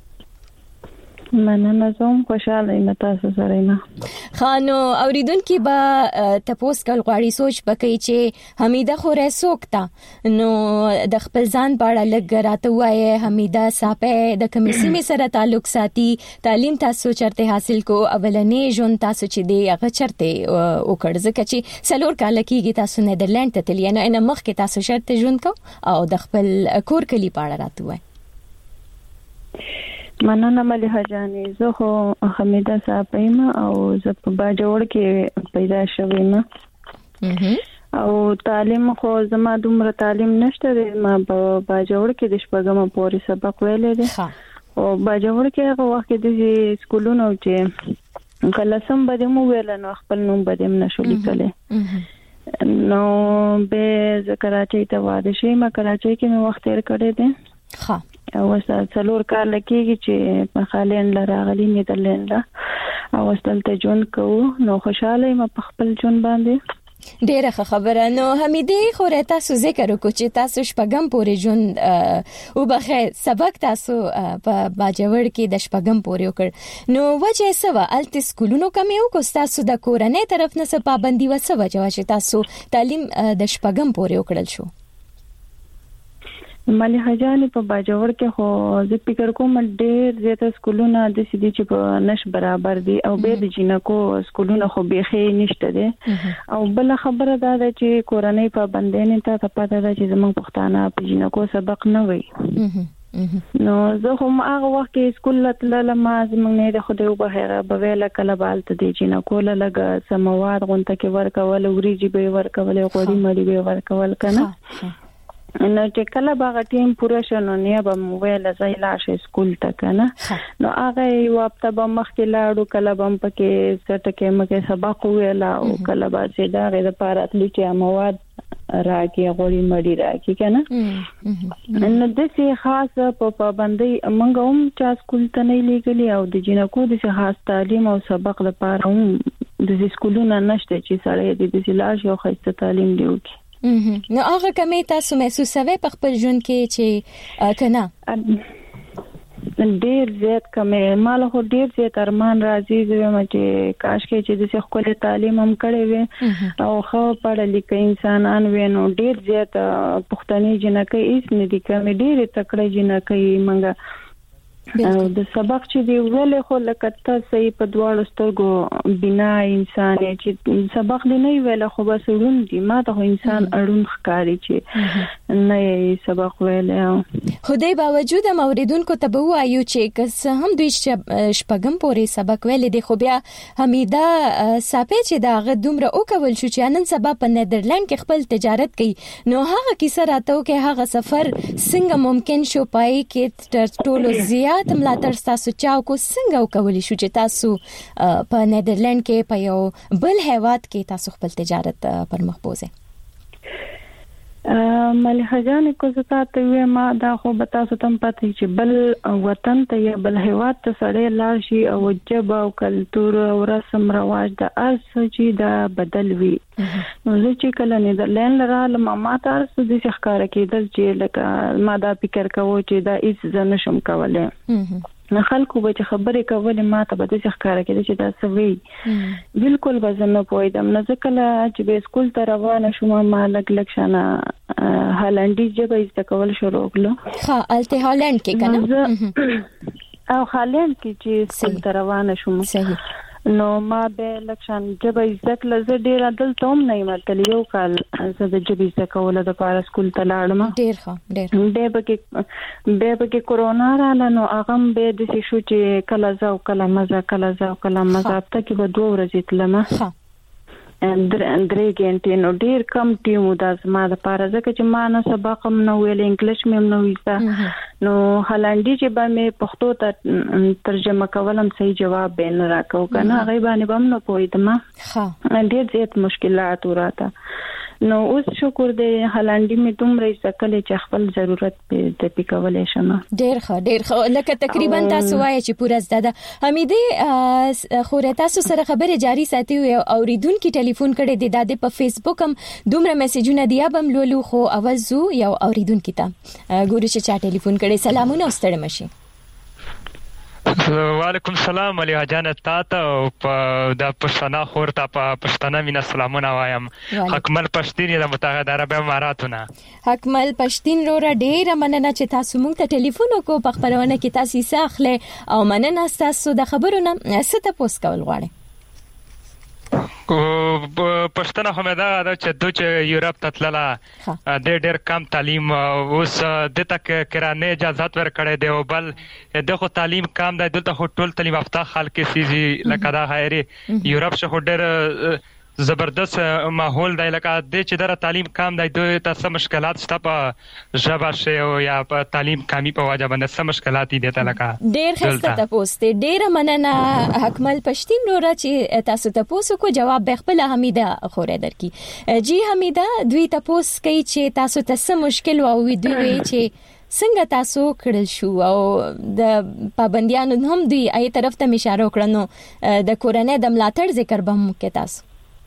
مننه زوم خوشاله یم تاسو سره نه. خانو اوریدونکو با تاسو کول غواړي سوچ بکې چې حمیده خوره سوکتا نو د خپل ځان باندې لګ راته وایي حمیده صاحب د کمیسي سره تعلق ساتي تعلیم تاسو چرته حاصل کو اولنې ژوند تاسو چې دی هغه چرته وکړ ځکه چې سلور کال کېږي تاسو نیدرلند ته تللی نه ان مخ کې تاسو شرط ژوند کو او د خپل کور کلی باندې راته وایي. مننه مليحه جانې. زه خو حمیده صاحب یم او زه په باجوړ کې پیدا شوم او تعلیم خو زما دومره تعلیم نشته. ما په باجوړ کې د شپږم پورې سبق ویلې دي او باجوړ کې هغه وخت د سکولونو چې کله سم بده مو ویل نو خپل نوم بده نشو لیکلې نو به کراچۍ ته واده شي. ما کراچۍ کې مې وخت تیر کړی دی. ها او څلور کال لکېږي چې په خالین لراغلی نیدرلند او استلته ژوند کوو نو خوشاله یم په خپل ژوند باندې. ډیره خبره. نو حمیده خوره تاسو ذکر وکړو چې تاسو شپږم پورې ژوند او بخې سبق تاسو په باجوړ کې د شپږم پورې وکړ نو وجه سوا الته سکولونو کمې او کو تاسو د کورنۍ طرف نه څه پابندي وسوه چې تاسو تعلیم د شپږم پورې وکړل شو. مليحه جانې په باجوړ کې خو زه فکر کوم ډېر زیات سکولونه د سړي چې په نش برابر دي او به د جنکو سکولونه خو بيخي نشته دي او بل خبره دا ده چې کورنۍ پابندۍ نه ته پته ده چې زموږ پښتانه په جنکو سبق نه وي. نو زه هم هغه وخت کې سکول لاله ما زموږ نه د خدای په خیره به ویل کله بالته دي جنکو لګه سمواد غونټه کې ورکول وريجي به ورکول غوړي مړي به ورکول کنه نو چې کله باغ ټیم پوره شنو نه به موبایل ځای لاشه سکول ته کنه نو هغه یو هفته به مخکې لاړو کله به پکې څټکه مکه سبق ویلا او کله به چې دا غیر پارات لچې مواد راکې غوړي مړي راکې کنه نو د سي خاص په پابندۍ منګ هم چا سکول ته نه لګلي او د جنکو د خاص تعلیم او سبق لپاره هم د سکولونو نشته چې سره د لاش یو خاصه تعلیم دیوږي. نو هغه کومه تاسو محسوسوي په خپل ژوند کې چې کنه ډیر زیات کومه مال هو ډیر زیات ارمان راځي چې کاش کې چې د خپل تعلیم هم کړی وي او خو پړه لیکي انسانان وینو ډیر زیات پښتني جنکې هیڅ نه دي کومه ډیر تکړه جنکې منګه او د سبق چې دی ولې خو لکه تاسو په دواړو سترګو بنا انسان چې سبق دی نه ویل خو بس ورون دی ما ته انسان اړون ښکاری چې نه سبق ویل. خدای باوجود موریدونکو ته به وایو چې که هم دوی شپږم پورې سبق ویل دي خو بیا حمیده صاحب چې دا غ دومره او کول شو چې نن سبا په نیدرلند کې خپل تجارت کوي نو هغه کیسه راته کې هغه سفر څنګه ممکن شو پای کې ټولو زیات ملاتړ تاسو چاو کو څنګه وکولای شو چې تاسو په نیدرلند کې په یو بل هیواد کې تاسو خپل تجارت پر مخ بوزئ؟ مليحه جان کو زتا ته وې ما دا خو به تاسو تم پاتې چې بل وطن ته یا بل هیواد ته سړی لاړ شي او جبه او کلتور او رسم رواج د ارس چې دا بدل وي نو زه چې کله نیدرلند رااله ما تاسو د ښکار کېدل چې لکه ما دا فکر کوم چې دا هیڅ ځنه شم کولای نه خلکو به چې خبرې کولې ما ته به د ښکار کېدل چې دا سوي بالکل وزنه پویدم نه ځکه چې به سکول ته روانه شوم ما لګ شانه هالندي ژبه زده کول شروع کړو. ها الته هالند کې کنه او هالند کې چې سکول ته روانه شوم صحیح نو ما به لکشان جبه عزت لزه ډیر عدل توم نه متل یو کال زه د جبه عزت کوله د پاره سکول ته لاړم ډیر به کې کورونا رااله نو هغه به د شي شو چې کله زاو کله مزه کله زاو کله مزه ته کې به 2 ورځې تلمه درې غنټې نو ډیر کم ټیم د زما د پاره ځکه چې ما نه سبق هم نو ویل انګلیش مې نو ویستا نو هالندي چې به مې پښتو ته ترجمه کولم صحیح جواب به نه راکاو کنه هغه باندې هم نو پوهیدم ډیر زیات مشکلات وراته نو اوس شکر دې هالندي مې دومره ځکه چې خپل ضرورت د پکولې شمه ډیر ښه لکه تقریبا تاسو وایي چې پوره زده حمیده خو تاسو سره خبره جاری ساتي او اوریدونکو ټلیفون کړي د په فیسبوک هم دومره میسجونه دی ابم لولو خو اوازو یو اوریدونکو ته ګورو چې چا ټلیفون کړي سلامونه ستړي مشي. وعلیکم السلام علی جان تاته او د پښتنه خورته په پښتنه مینا سلامونه وایم حکمل پښتین د متحده عرب اماراتونه حکمل پښتین رو ډیر مننه چې تاسو موږ ته ټلیفون وکړو په خبرونه کې تاسو ساخله او مننه تاسو د خبرونه ست پوس کول غواړي پښتنه هم دا چې دوی یورپ ته تلله د ډېر کم تعلیم اوس د تک کرانه اجازه ورکړې دی او بل دغه تعلیم کم دی دلته ټول تعلیم یافته خلک سيزي لکه دا غیر یورپ څخه ډېر زبردست ماحول دی لکه د چې در تعلیم کم دی دوی ته مشکلات شته په ژبه شی او یا په تعلیم کمی په وجه باندې سم مشکلات دي ته لکه ډیر خسته تاسو ته ډیر مننه حکمل پښتین رو چې تاسو ته پوسو کو جواب به خپل حمیده خوره درکې جی حمیده دوی تاسو کوي چې تاسو ته سم مشکل او دوی چې څنګه تاسو کړل شو او د پابندیانو هم دی ای طرف ته اشاره وکړنو د کورنۍ د ملاتړ ذکر به مو کې تاسو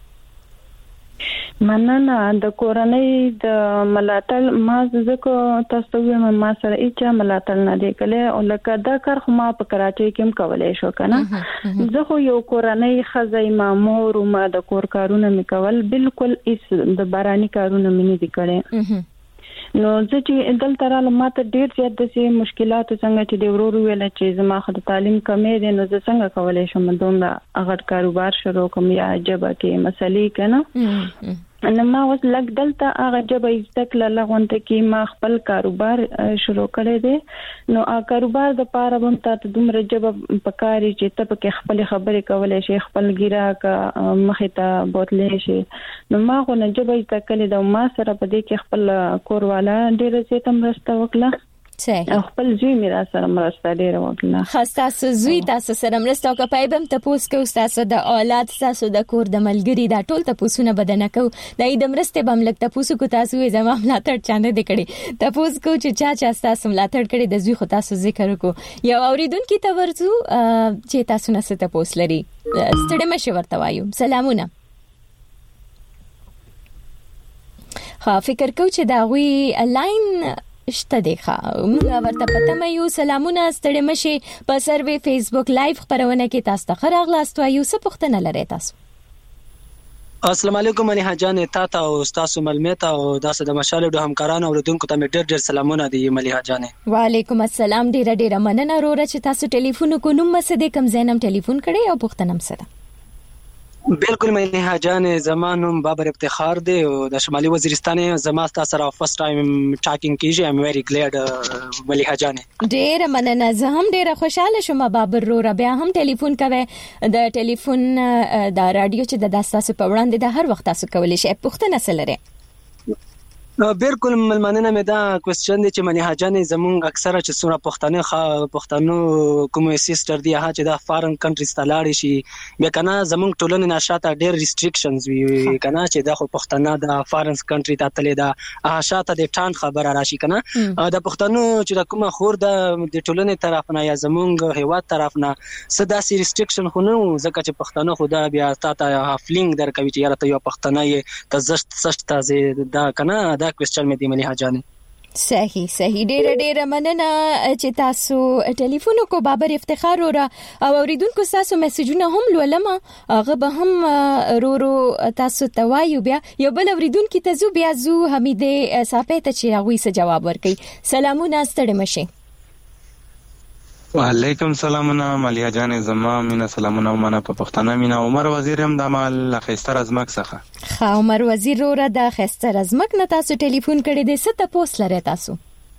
مننه د کورنۍ د ملاتړ ما زکه تاسو ما سره هیڅ ملاتړ نه دی کله او لکه دا کار خو ما په کراچۍ کې هم کولای شو کنه زه خو یو کورنۍ خزای مامور ما د کور کارونه میکول بالکل هیڅ د باراني کارونه مې نه دي کړې نو زه چې دلته رااله ما ته ډیر زیات د مشکلات څنګه چې د ورور ویل چې زما خو د تعلیم کمې دي نو زه څنګه کولای شم دومره هغه کاروبار شروع کوم یا جبه کې مسلې کنه نو ما اوس لګ دلته هغه جبه استقلال لغونته کې ما خپل کاروبار شروع کړی دی نو کاروبار د پاره هم ته دومره جبه پکاري چې ته په خپل خبرې کولای شي خپل ګیراک مخه ته بوتلې شي نو ما غو نه جبه استقلال د ما سره په دې کې خپل کور والا ډیر زیات مرسته وکړه خپل زوی میرا سره مرسته ډیر وکړه خاصه زوی تاسو سره مرسته وکړه پایبم تاسو کو تاسو د اولاد تاسو د کور د ملګری دا ټول تاسو نه بدنه کو د دې مرسته بم لګ تاسو کو تاسو زما ملاتړ چانه دکړي تاسو کو چې چا تاسو ملاتړ کړي د زوی خو تاسو ذکر وکړو یو اوریدونکو ته ورځو چې تاسو نه ست تاسو لري ستړي مشه ورته وایو سلامونه خا فکر کو چې دا وی لاین شته دی موږ ورته پته مې سلامونه ستړي مشي په سروي فیسبوک لایو خبرونه کې تاسو ته خراغلاست وایو څه پوښتنه لرئ تاسو السلام علیکم مليحه جان تاسو او تاسو ملمت او تاسو د مشال د همکارانو اوردونکو ته ډېر سلامونه دي مليحه جان. وعلیکم السلام ډېر مننه وروره چې تاسو ټلیفون کو نوم مسد کم زینم ټلیفون کړي او پوښتنه مسد. بالکل مليحه جان زمانم بابر افتخار دی او د شمالي وزیرستان زما تاسو سره فرست ټایم ټاکینګ کیږي. ام ویری گلیډ مليحه جان. ډېر مننه زه هم ډېر خوشاله شوم بابر وروره بیا هم ټلیفون کوي د ټلیفون د رادیو چې د تاسو په وړاندې د هر وخت تاسو کولی شئ پوښتنه سره. بالکل مننه مې دا کوېسچن دی چې مليحه جان زمونږ اکثره چې څونه پښتنو کوم سیستر دی هغه چې د فارن کنټریز ته لاړ شي بیا کنه زمونږ ټولنې نشاته ډېر ریستریکشنز وی کنه چې د خو پښتنه د فارن کنټری ته تللی دا هغه د ټان خبره راشي کنه د پښتنو چې د کومه خور د ټولنې طرف نه یا زمونږ هیواد طرف نه صدا سی ریستریکشن خو نه ځکه چې پښتنو خو دا بیا تاسو هافلینګ درکوي چې یاره ته یو پښتنه یې ته زشت تازه دا کنه دا کوېسچن مې دی مليحه جان. صحیح ډېر مننه چې تاسو ټلیفون کو بابر افتخار او اوریدونکو تاسو میسجونه هم لولم هغه به هم رو تاسو توایو بیا یو بل اوریدونکو ته زو بیا زو حمیده صاحب ته چې هغه یې جواب ورکړي. سلامونه ستړي مشه. وعلیکم السلام مليحه جان زما مینا سلامونه ومنه په پښتنه مینا عمر وزیر هم د مال خيستر ازمک څخه. عمر وزیر وروره د خيستر ازمک نه تاسو ټلیفون کړی دی ست پوس لري تاسو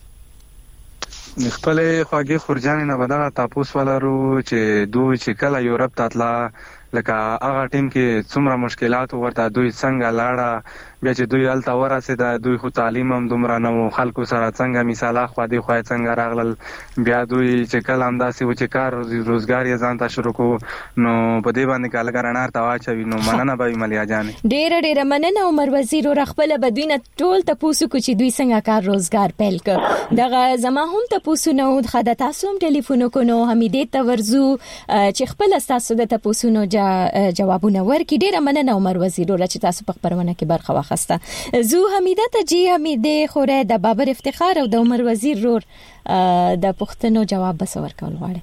خپل خواږه خورجان نه بدغه تاسو ولرو چې دوی چې کله یورپ ته تلا لکه هغه ټیم کې څومره مشکلات ورته دوی څنګه لاړه بیا چې دوی الته ورسېده دوی خو تعلیم هم دومره نه خلکو سره څنګه مثال خو دی خو څنګه راغلل بیا دوی چې کله انداسي و چې کار روزګار یې ځان ته شروع کو نو په دې باندې کال ګرانار ته واچوي نو مننه به مليحه جان. ډېر مننه عمر وزیر او خپل بدوینه ټول ته پوسو کو چې دوی څنګه کار روزګار پیل ک دغه زما هم ته پوسو نو خدای تاسو هم ټلیفون کو نو حمیده ته ورزو چې خپل تاسو د تاسو نو جوابونه ورکړي. ډېر مننه عمر وزیر او چې تاسو په خبرونه کې برخه واخسته. زو حمیده ته جی حمیده خوره د بابر افتخار او د عمر وزیر رور د پښتنو جواب بس ورکول غواړي.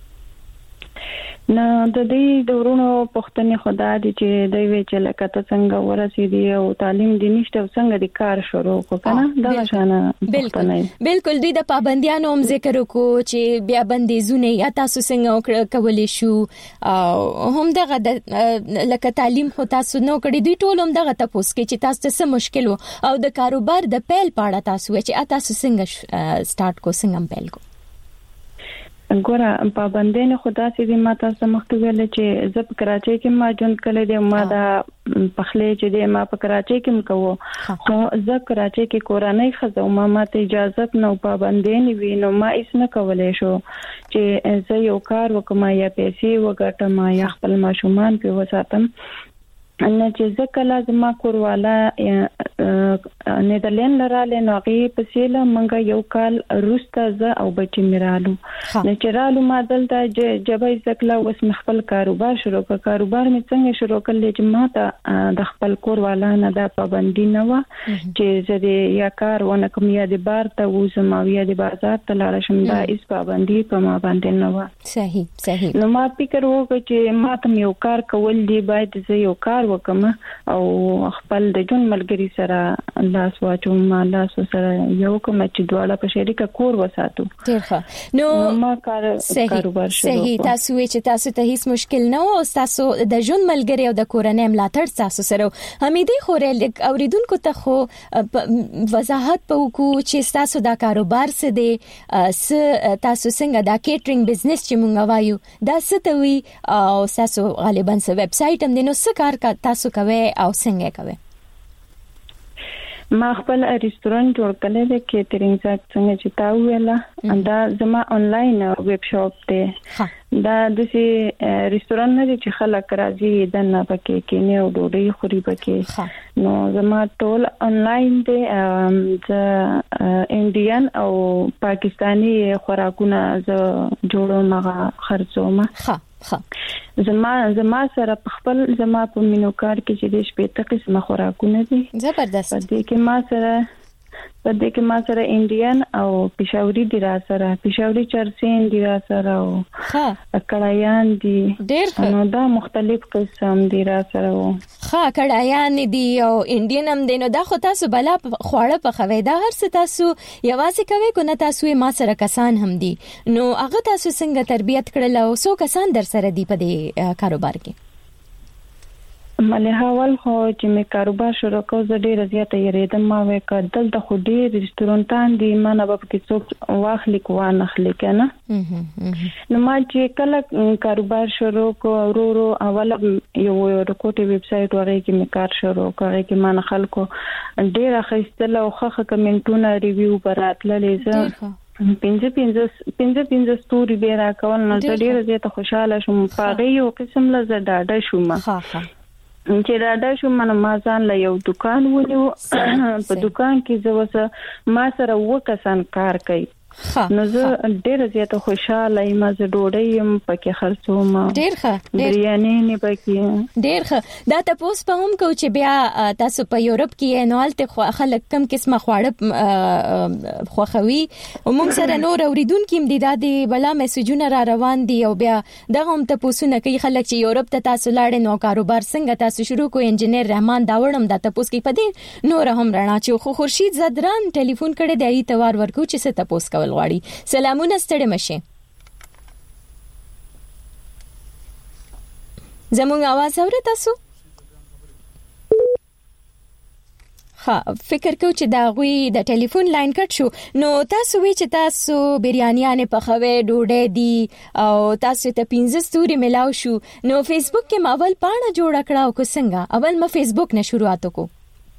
نه د دې دورونو پښتنې خدا دي چې دوی وی چې لکه ته څنګه ورسېدي او تعلیم دي نشته او څنګه د کار شروع کو کنه دا شانه بالکل دوی د پابندیانو هم ذکر وکړو چې بیا بندیزونه یا تاسو څنګه کولی شو هم دغه لکه تعلیم خو تاسو نو کړی دوی ټول هم دغه تاسو کې چې تاسو څه مشکل او د کاروبار د پیل پاړه تاسو چې تاسو څنګه سٹارټ کو څنګه پیل کو ګوره پابندین خدا سي دي ما تاسو مخکې ویل چې زه په کراچۍ کې ما ژوند کړی دی ما دا پخلې چې دی ما په کراچۍ کې مکو خو زه کراچۍ کې کورانۍ خزه او ما ته اجازه نو پابندین وی نو ما هیڅ نه کولای شو چې زه یو کار وکم یا پیسې وګټم یا خپل ماشومان په وساتم ان چې ځکه لازم کورواله نیدرلند لراله نو غي پسیله منګه یو کال روسته ز او بچی میرالو نچرالو ما دلته جبای زکلا وس خپل کاروبار شروع کړ. کاروبار می څنګه شروع کړل چې ما ته د خپل کورواله نه د پابندی نه و چې زه د یا کار ونه کوم یا د بار ته وزم او یا د بازار ته لاړ شم دا هیڅ پابندی په ما باندې نه و. صحیح نو ما فکر وکړ چې ما ته یو کار کول دی باید زه یو کار وکم او خپل د جون ملګری سره لاس واچوم لاس سره یو کوم چې دواړه په شریکه کور وساتو. ډیره نو ما کاروبار شروع صحیح تاسو چې تاسو ته هیڅ مشکل نه او تاسو د جون ملګری او د کورنۍ ملاتړ تاسو سره حمیده خورل اوریدونکو ته خو وضاحت پوکو چې تاسو دا کاروبار څه دی تاسو څنګه دا کیټرینګ بزنس چې مونږ وایو دا څه ته وی او تاسو غالبا څه ویب سټ هم دی نو څه کار تاسو کوي او څنګه کوي. ما خپل ریسټورانټ جوړ کړی دی کیټرینګ څنګه چې تا ویله دا زما آنلاین ویب شاپ دی دا د ریسټورانټ نه چې خلک راځي دنه پکې کینه او ډوډۍ خوري پکې نو زما ټول آنلاین دی انډین او پاکستانی خوراکونه ز جوړوم هغه خرڅوم. زما سره خپل زما په مینو کارت کې چې د شپږ قسمه خوراکونه دي زبردست دي کې ما سره په دې کې ما سره انډین او پېښوري دي را سره پېښوري چرسین دي را سره او کړایان دي ډېر نو دا مختلف قسم دي را سره وو کړایان دي او انډین هم دي نو دا خو تاسو بلا خواړه په خوي دا هر څه تاسو یوازې کوي کو نه تاسو ما سره کسان هم دي نو هغه تاسو څنګه تربيت کړل او څو کسان در سره دي په دې کاروبار کې مله اول خو چې مې کاروبار شروع کړ زه ډېر زیاته یریدم ما وکړ دلته خو ډېر ریسټورانټان دي مانه به کې څوک واخلي کو نه خلي کنه نو ما چې کله کاروبار شروع کړ ورو اول یو رکوټي ویب سټ ورې کې مې کار شروع کړ کې مانه خلکو ډېر خستله او خخه کمنټونه ریویو براتللې زه پنځه ستوري به را کول نو ډېر زیاته خوشاله شوم پاره یو قسم له زړه شوم چې دا شو ما ځان له یو دکان ونیو په دکان کې زه ما سره وکسان کار کوي نو زه ډېر زیاته خوشاله یم زه ډوډۍ هم پکې خرڅوم ډېر ښه بریاني نه پکې ډېر ښه دا تاسو په هم کو چې بیا تاسو په یورپ کې انوالته خلک کم قسمه خواړه خوخوي او موږ سره نور اوریدونکو هم د بلا میسجونه را روان دي او بیا دغه هم تاسو نه کوي خلک چې یورپ ته تاسو لاړ نو کاروبار څنګه تاسو شروع کو انجنیر رحمان داوړم دا تاسو کې پدې نور هم رڼا چې خو خورشید زدران ټلیفون کړي دی ایتوار ورکو چې څه تاسو کول غواړي سلامونه ستړي مشه زموږ आवाज اورئ تاسو فکر کوم چې دا غوي د ټلیفون لاین کټ شو نو تاسو وی چې تاسو بریانیانه په خوي ډوډۍ دي او تاسو ته 15 ستوري ملاو شو نو فیسبوک کې ماول پاڼه جوړ کړه او کو څنګه اول ما فیسبوک نه شروعات کو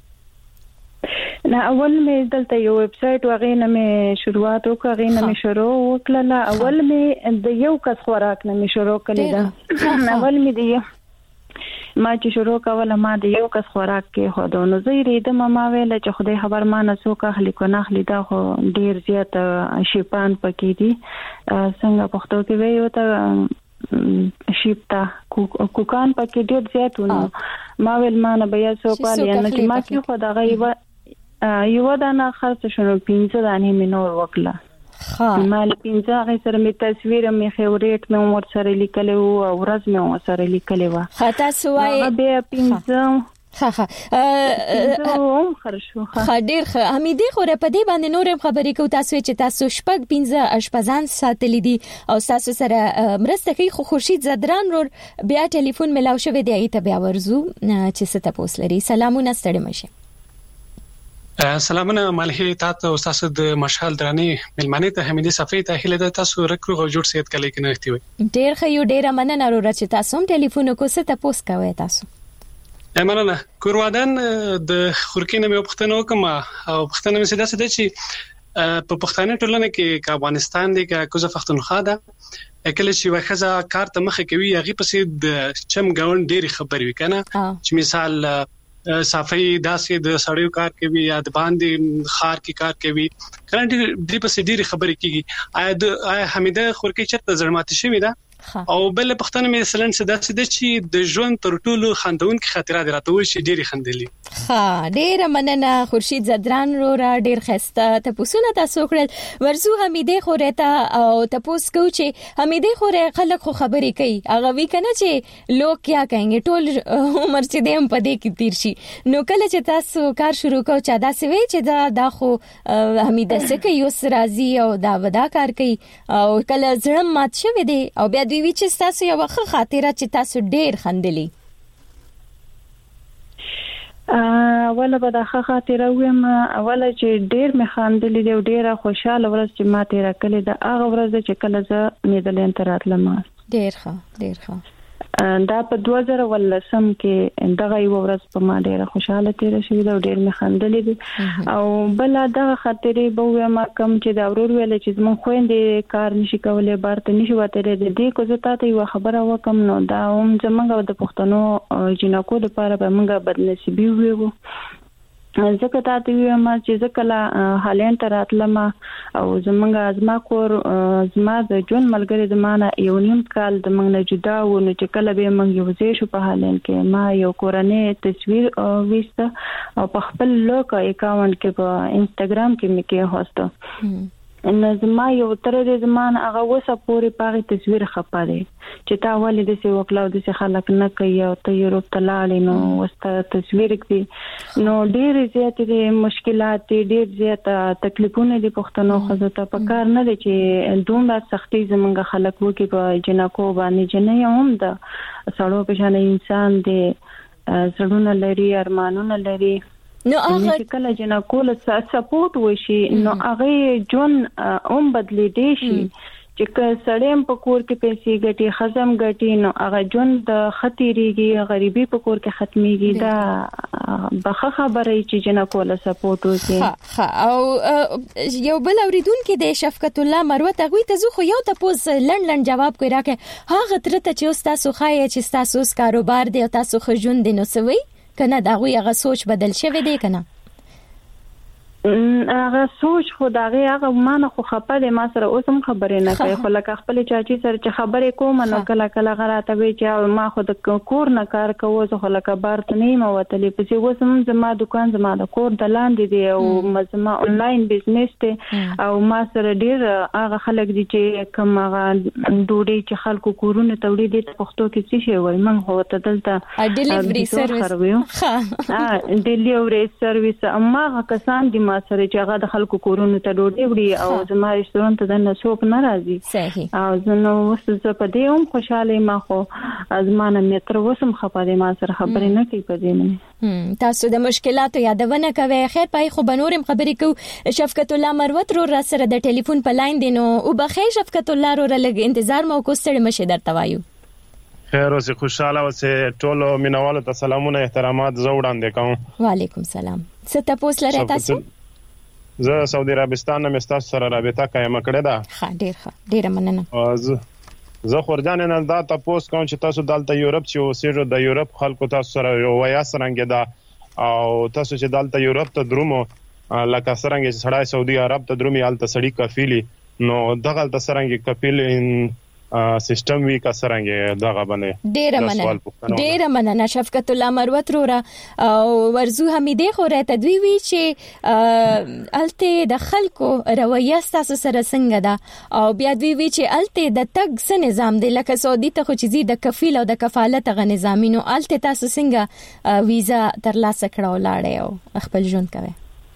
نه اول مې دلته یو ویب سټ وغیره مې شروعات وکړه غینه مې شروع وکړه اول مې د یو کس خوراک نه مې شروع کړی دا اول مې دی ما چې شروع کوله ما د یو کس خوراک کې خو د نو زیری د ما ویل چې خدای خبر ما نه څوک اخلي کو نه اخلي دا خو ډیر زیات شیپان پکې دي څنګه پښتو کې وی وته شیپتا کوکان پکې ډیر زیاتونه ما ویل ما نه بیا څوک والی نه چې ما کې خو دا غیبه یو دانه خرڅ شنو 15 دانې مې نور وکړه مال 15 غي سره مې تصویر مې فیوریټ مې ور سره لیکلې او ورځ مې ور سره لیکلې و خاطر سوای به 15 خرشو خډیر حمیدې خو په دې باندې نورم خبرې کو تاسو چې تاسو شپږ 15 اشپزان ساتلې دي او تاسو سره مرسته کوي خو خورشید زدران ور بیا ټلیفون ملاو شوی دی ته بیا ورزو چې ست تاسو لري سلامونه ستړي مشه سلامونه ملهي تاسو تاسو د مشال دراني ملمنه ته حمیدې صفې ته هله د تاسو رکرو او جوړ سیت کلی کې نهتی وي ډیر خو ډیر مننه ورو چې تاسو هم ټلیفون کو څه تاسو کوي تاسو مننه کوروادن د خورکینه مې پښتنو کوم او پښتنه مې سده سده چې په پښتنه ټولنه کې افغانستان دی کې کوزه پښتونخوا ده کله چې وخزه کار ته مخ کوي هغه پسې د چم غون ډیر خبرې وکنه چې مثال صافي داسې د سړیو کار کوي یا د باندې خار کی کار کوي کله دې په سړي خبرې کیږي آیا حمیده خورکی چرته زړمات شوی ده او بل پښتنه مې مثلا سده چې د ژوند تر ټولو خندون کی خاطرات راته وي چې ډېری خندلي ډېر مننه خورشید زدران رو را ډېر خسته ته پوسونه تاسو کړل ورزو حمیده خورته او تاسو کو چې حمیده خوره خلک خو خبرې کوي هغه وی کنه چې لوک کیا کہیں ټول عمر چې دیم پدې کې تیر شي نو کله چې تاسو کار شروع کو چا دا سوي چې دا خو حمیده سکه یو راضي او دا ودا کار کوي او کله زړم مات شوی دی او بیا دوی چې تاسو یو ښه خاطره چې تاسو ډېر خندلي اوله به دا ښه خاطره ویم اوله چې ډېر مې خندلي دی ډېر خوشاله ورځ چې ما تیر کړې ده هغه ورځ چې کله زه نیدرلند ته راتلم ډېر ښه دا په 2018 کې دغه یو ورځ په ما ډېر خوشاله تیر شوې ده ډېر مې خندلې دي او بل دغه خاطرې به ویم کوم چې دا ورور ویل چې زمون خويندې کار نشي کولای بارته نشي وته دې کو زه تاسو یو خبره وکم نو دا هم زمونږ د پښتنو جنکو لپاره به موږ بدنصیبي ویو ځکه تاسو وایم چې ځکه هالند ته راتلم او زما کور زما د جون ملګری د مانه یو نیم کال د موږ نه جدا و نو چې کله به موږ یو ځای شو په هالند کې ما یو کورنۍ تصویر ویسته او په خپل لوک اکاونټ کې په انستګرام کې مې کې هوسته ان زما یو تر دې زمان هغه وسه پوری پاغي تصویر خپاره چې تا ولې د سی وکلاو د سی خلک نه کوي او ته یورپ ته لاړې نو وسته تصویر کې نو ډېر زیات دي مشکلات ډېر زیات تکلیفونه دي پښتنو خزه ته پکار نه دي چې دومره سختي زمونږ خلک وو کې په جنکو باندې جنې هم د سړو په شان انسان دي زړونه لري ارمانونه لري نو هغه کله جنا کول سپورټ وشي نو هغه جون بدلی دی شي چې سړیم په کور کې پیسې ګټي خزم ګټي نو هغه جون د خطرېږي غریبي په کور کې ختميږي دا بخه خبره چې جنا کول سپورټ وکي او یو بل اوریدونکو د شفقت الله مروت هغه ته زه خو یو تاسو لړن جواب کوي راکه هغه ترته چې تاسو خایي چې تاسو کاروبار دی او تاسو خجون دي نو سوي کنه دا هغه سوچ بدل شوی دی کنه هغه سوچ خو هغه مانه خو خپه دي ما سره اوسم خبرې نه کوي خو لکه خپل چاچی سره چې خبرې کوم نو کله غراته وی چې ما خو د کور نه کار کوو زه خو لکه بار ته نه موتلې پسې وسم زما دکان زما د کور د لاندې دی او زما آنلاین بزنس ته او ما سره ډیر هغه خلک دي چې کوم هغه ډوډۍ چې خلکو کورونه توړي دي پښتو کې څه شی وای من هو ته دلته ډیلیوري سرویس ډیلیوري سرویس اما کسان دي ما سره چې هغه د خلکو کورونو ته ډوډۍ وړي او زما رستورانت ته د نسوک ناراضي صحیح او زنه وسه په دې هم خوشاله ما خو ازمانه متر وسم خپاره ما سره خبرې نه کوي په دې نه تاسو د مشکلاتو یادونه کوي خیر پای خو بنورم خبرې کو شفقت الله مروت رو را سره د ټلیفون په لاین دي نو او بخیر شفقت الله رو لګ انتظار مو کو ستړي مشه درته وایو خیر اوسه خوشاله اوسه ټولو مینوالو ته سلامونه احترامات زه وړاندې کوم وعلیکم السلام ست تاسو لره تاسو زه سعودي عربستان نه مستاس سره رابطه قائم کړې ده ښه ډیر مننه زه خورجان نه دا تاسو کوم چې تاسو دلته یورپ چې اوسېږئ د یورپ خلکو تاسو سره ویا سرنګ ده او تاسو چې دلته یورپ ته درومو لکه سرنګ چې سړی سعودي عرب ته درومي الته سړی کفیلی نو دغه تل سرنګ کفیل سیستم وی کا سرنګ دغه باندې ډیر مننه شفقت الله مروت رو را او ورزو حمیدې خو را تدوی وی چې الته د خلکو رویه تاسو سره څنګه ده او بیا دوی وی چې الته د تګ س نظام دی لکه سعودي ته خو چې زی د کفیل او د کفالت غ نظامینو الته تاسو څنګه ویزا ترلاسه کړو لاړې او خپل ژوند کوي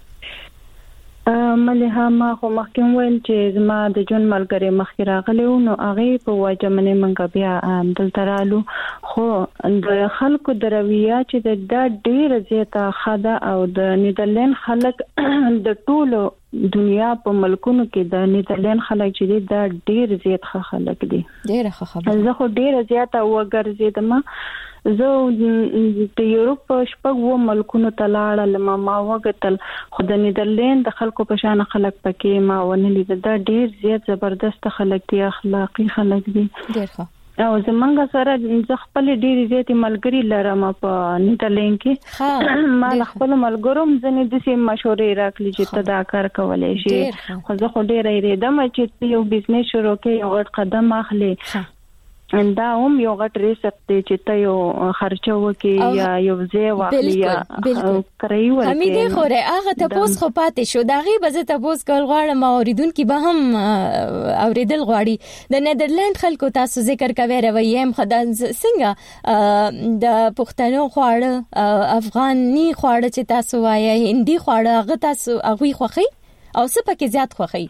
ملها ما خو مخکې ویل چې زما د جون ملګری مخکې راغلی نو هغه په وجه منې منګه بیا دلته رالو خو د خلکو د رویه چې د ډیر زیاته خاده او د نیدرلند خلک د ټولو دنیا په ملکونو کې د نیدرلند خلک چې د ډیر زیات خلک دي ډیر خبره زه خو ډیر زیاته وګرځیدم زه د یورپ شپږ و ملکونو ته لاړم ما وګتل خو د نیدرلند د خلکو په شان خلک پکې ما ونه لید دا ډیر زیات زبردست خلک دي اخلاقی خلک دي ډیر ښه او زمونږ سره د خپل ډیر زیات ملګری لرم په نیدرلند کې ما خپل ملګروم ځنې د سیم مشورې راکړي چې ته دا کار کولای شي خو زه خو ډیر ایریدم چې یو بزنس شروع کړې یو غټ قدم اخلي دا هم یو غټ ریسک دی چې ته یو خرچه وکې یا یو ځای واخلي یا کرای ورکې حمیدې خوره هغه تاسو خو پاتې شو دا غي به تاسو کول غواړم اوریدونکو به هم اوریدل غواړي د نیدرلند خلکو تاسو ذکر کوي رویم خدای څنګه د پښتنو خواړه افغاني خواړه چې تاسو وایي هندي خواړه هغه تاسو هغه خوخي او څه پکې زیات خوخي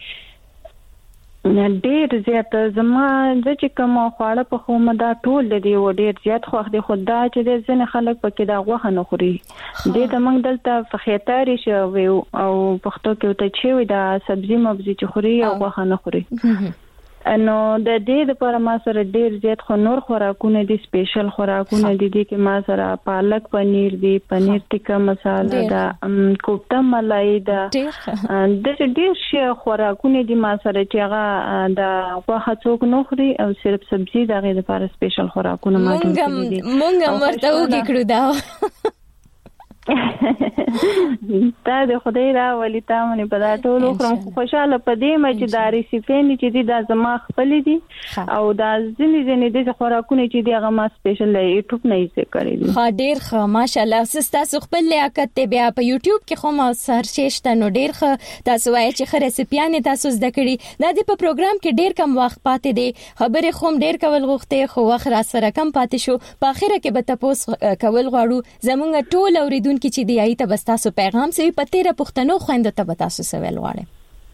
ډیر زیات زما د چې کوم خواړه په خو مدا ټول دي و ډیر زیات خوښ دي خدا چې د ځنه خلک پکې دا غوښه نه خوري د موږ دلته فخیتاری شو او پښتو کې ته چې دا سبزی مبزي چې خوري او غوښه نه خوري نو د دې لپاره ما سره ډیر زیات خو نور خوراکونه دي سپیشل خوراکونه دي کې ما سره پالک پنیر دي پنیر ټیکا مساله دا کوفته ملای دا د ډیر شي خوراکونه دي ما سره چې هغه دا غوښه څوک نه خوري او صرف سبزی دغه لپاره سپیشل خوراکونه ما ټول دي مونږ مرته وګړو دا تا د خدای را ولي تا باندې په دا ټول خرم خوشاله پدې مې چې دا ریسیپینې چې د زما خپل دي او دا ځینې د خوراکونه چې دغه ما سپیشل یوټیوب نه یې کړی دي. ها ډیر ښه ماشالله. تاسو خپل لیاقت ته بیا په یوټیوب کې خو ما سرچ نو ډیر ښه تاسو وایي چې خره ریسیپیانې تاسو زده کړی. دا د په پروګرام کې ډیر کم وخت پاتې دی، خبرې خو ډیر کول غوښته خو وخت را سره کم پاتې شو. په اخره کې به تاسو کول غواړو زمونږ ټول اوریدونکو چې دی ایت بس تاسو پیغام سوي پتیره پښتنو خويندو ته تاسو سوال غواړم.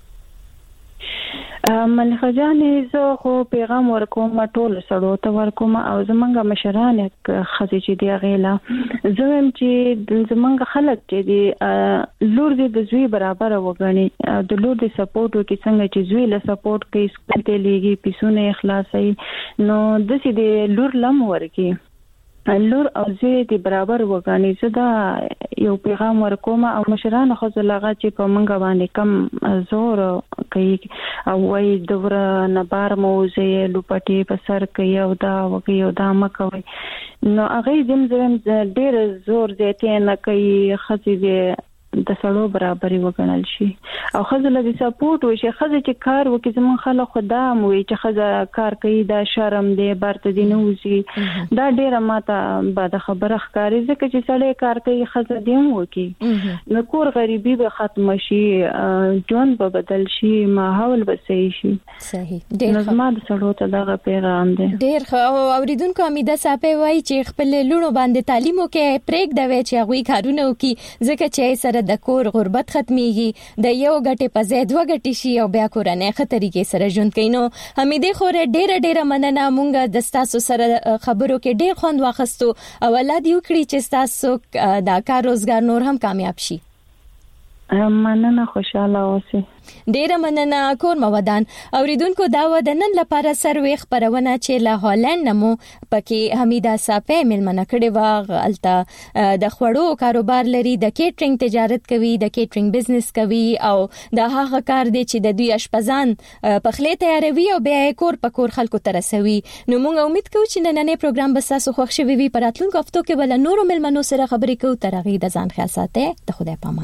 ملخه جانې زه خو پیغام ورکوم ټول سړو ته ورکوم او زمونږ مشران خزي چې دی غیلا زم چې زمونږ خلک چې دی لور دې د زوی برابر وګڼي د لور دې سپورټ وکړي څنګه چې زوی له سپورټ کوي سکول ته لېږي پیسونه اخلاصي نو د سې دې لور لم ورکي لور او زوی دې برابر وګڼي. زه دا یو پیغام ورکوم او مشران خو زلغه چې په منګه باندې کم زور کوي او وای دوره نبار موزه لوپټي په سر کوي او دا وکي او دا مکوي نو هغه زم ډېر زور زیاتې نه کوي خزي دې د سړو برابرۍ وګڼل شي او خزله د سپورټ وشي خزه چې کار وکړي زمون خلک خدا مو چې خزه کار کوي دا شرم دی برته دی نوځي دا ډیره ماته بعد خبره ښکاری ځکه چې سړی کار کوي خزه دی مو کوي نو کور غریبي به ختم شي ژوند به بدل شي ماحول به صحیح شي. صحیح ډیر نظم د سړو ته دغه پیغام دی. ډیر ښه اوریدونکو امیده صاحب وایي چې خپل لونو باندې تعلیم وکړي پریک دوي چې هغه کارونه وکړي ځکه چې سره د کور غربت ختميږي د یو غټه په زید وګټي شي او بیا کورنۍ خطرېږي سره ژوند کینو. حمیده خوره ډېر مننه مونږ د تاسو سره خبرو کې ډېر خوند واخستو او الله دې وکړي چې تاسو دا کار روزګار نور هم کامیاب شي. مننه خوشاله اوسئ. ډیره مننه کور مودان اوریدونکو دا و د نن لپاره سروي خبرونه چې له هالند نمو پکې حمیده صافه ملمنه کړي واغ الته د خوړو کاروبار لري د کیټرینګ تجارت کوي د کیټرینګ بزنس کوي او د هغه کار دی چې د دوی اشپزان پخلی تیاروي او بیا کور په کور خلکو ترسوي. نو موږ امید کوو چې نننې پروګرام به تاسو خوښ شوي وي. په راتلونکو هفتو کې بل نورو ملمنو سره خبرې کوو. تر هغه د ځان خیال ساتئ. د خدای پامان.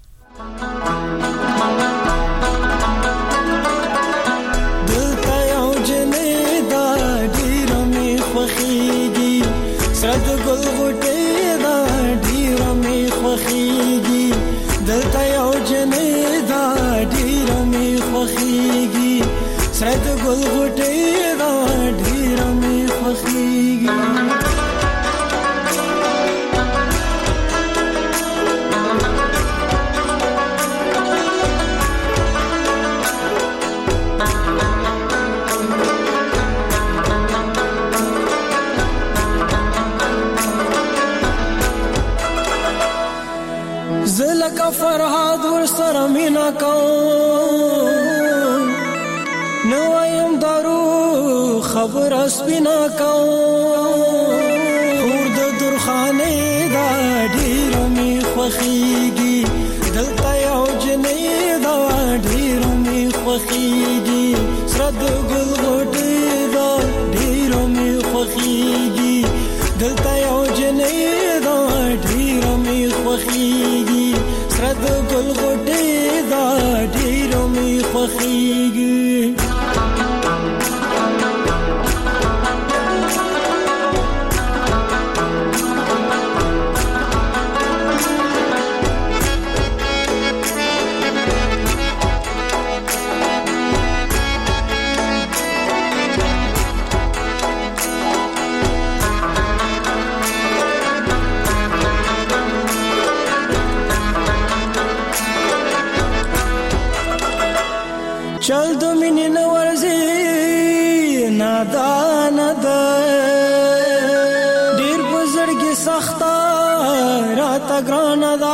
دلتا یو جنې دا ډیر می خوخیږي سرد ګل غټې دا ډیر می خوخیږي دلتا یو جنې دا ډیر می خوخیږي سرد ګل غټې دا ډیر می خوخیږي. زلکا فرحاد ورسره مینا کوم نو ایم دارو خبر اسبینا کوم خور د درخانه دا ډیر می خوخیږي دلته یو جنې دا ډیر می خوخیږي سرد ګل غټې دا ډیر می خوخیږي دلته یو جنې دا ډیر می خوخیږي سرد ګل غټې دا ډیر می خوخیږي. چل دو مینی نورزی نادان دا دیر بزرگی سختا راتا گران دا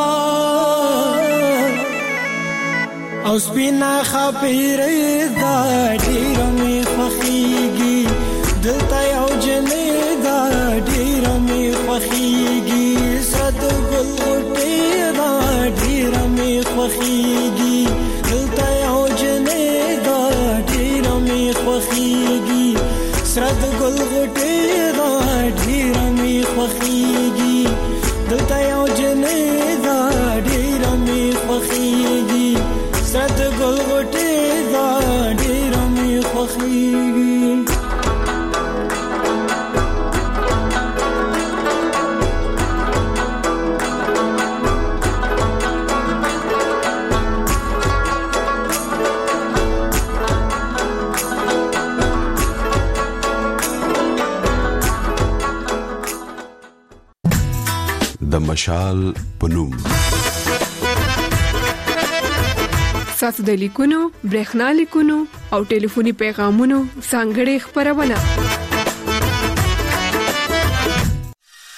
او سپینا خاپیر دا دیر می خوخیگی دلتا یو جنی دا دیر می خوخیگی سرد گل غٹی دا دیر می خوخیگی دلتا یو جنی خوخیږي سرد ګل غټې دا ډیر می خوخیږي دلته یو جنې د مشال پنوم. تاسو د لیکونو، برېښنا لیکونو او ټلیفوني پیغامونو څنګه خبرونه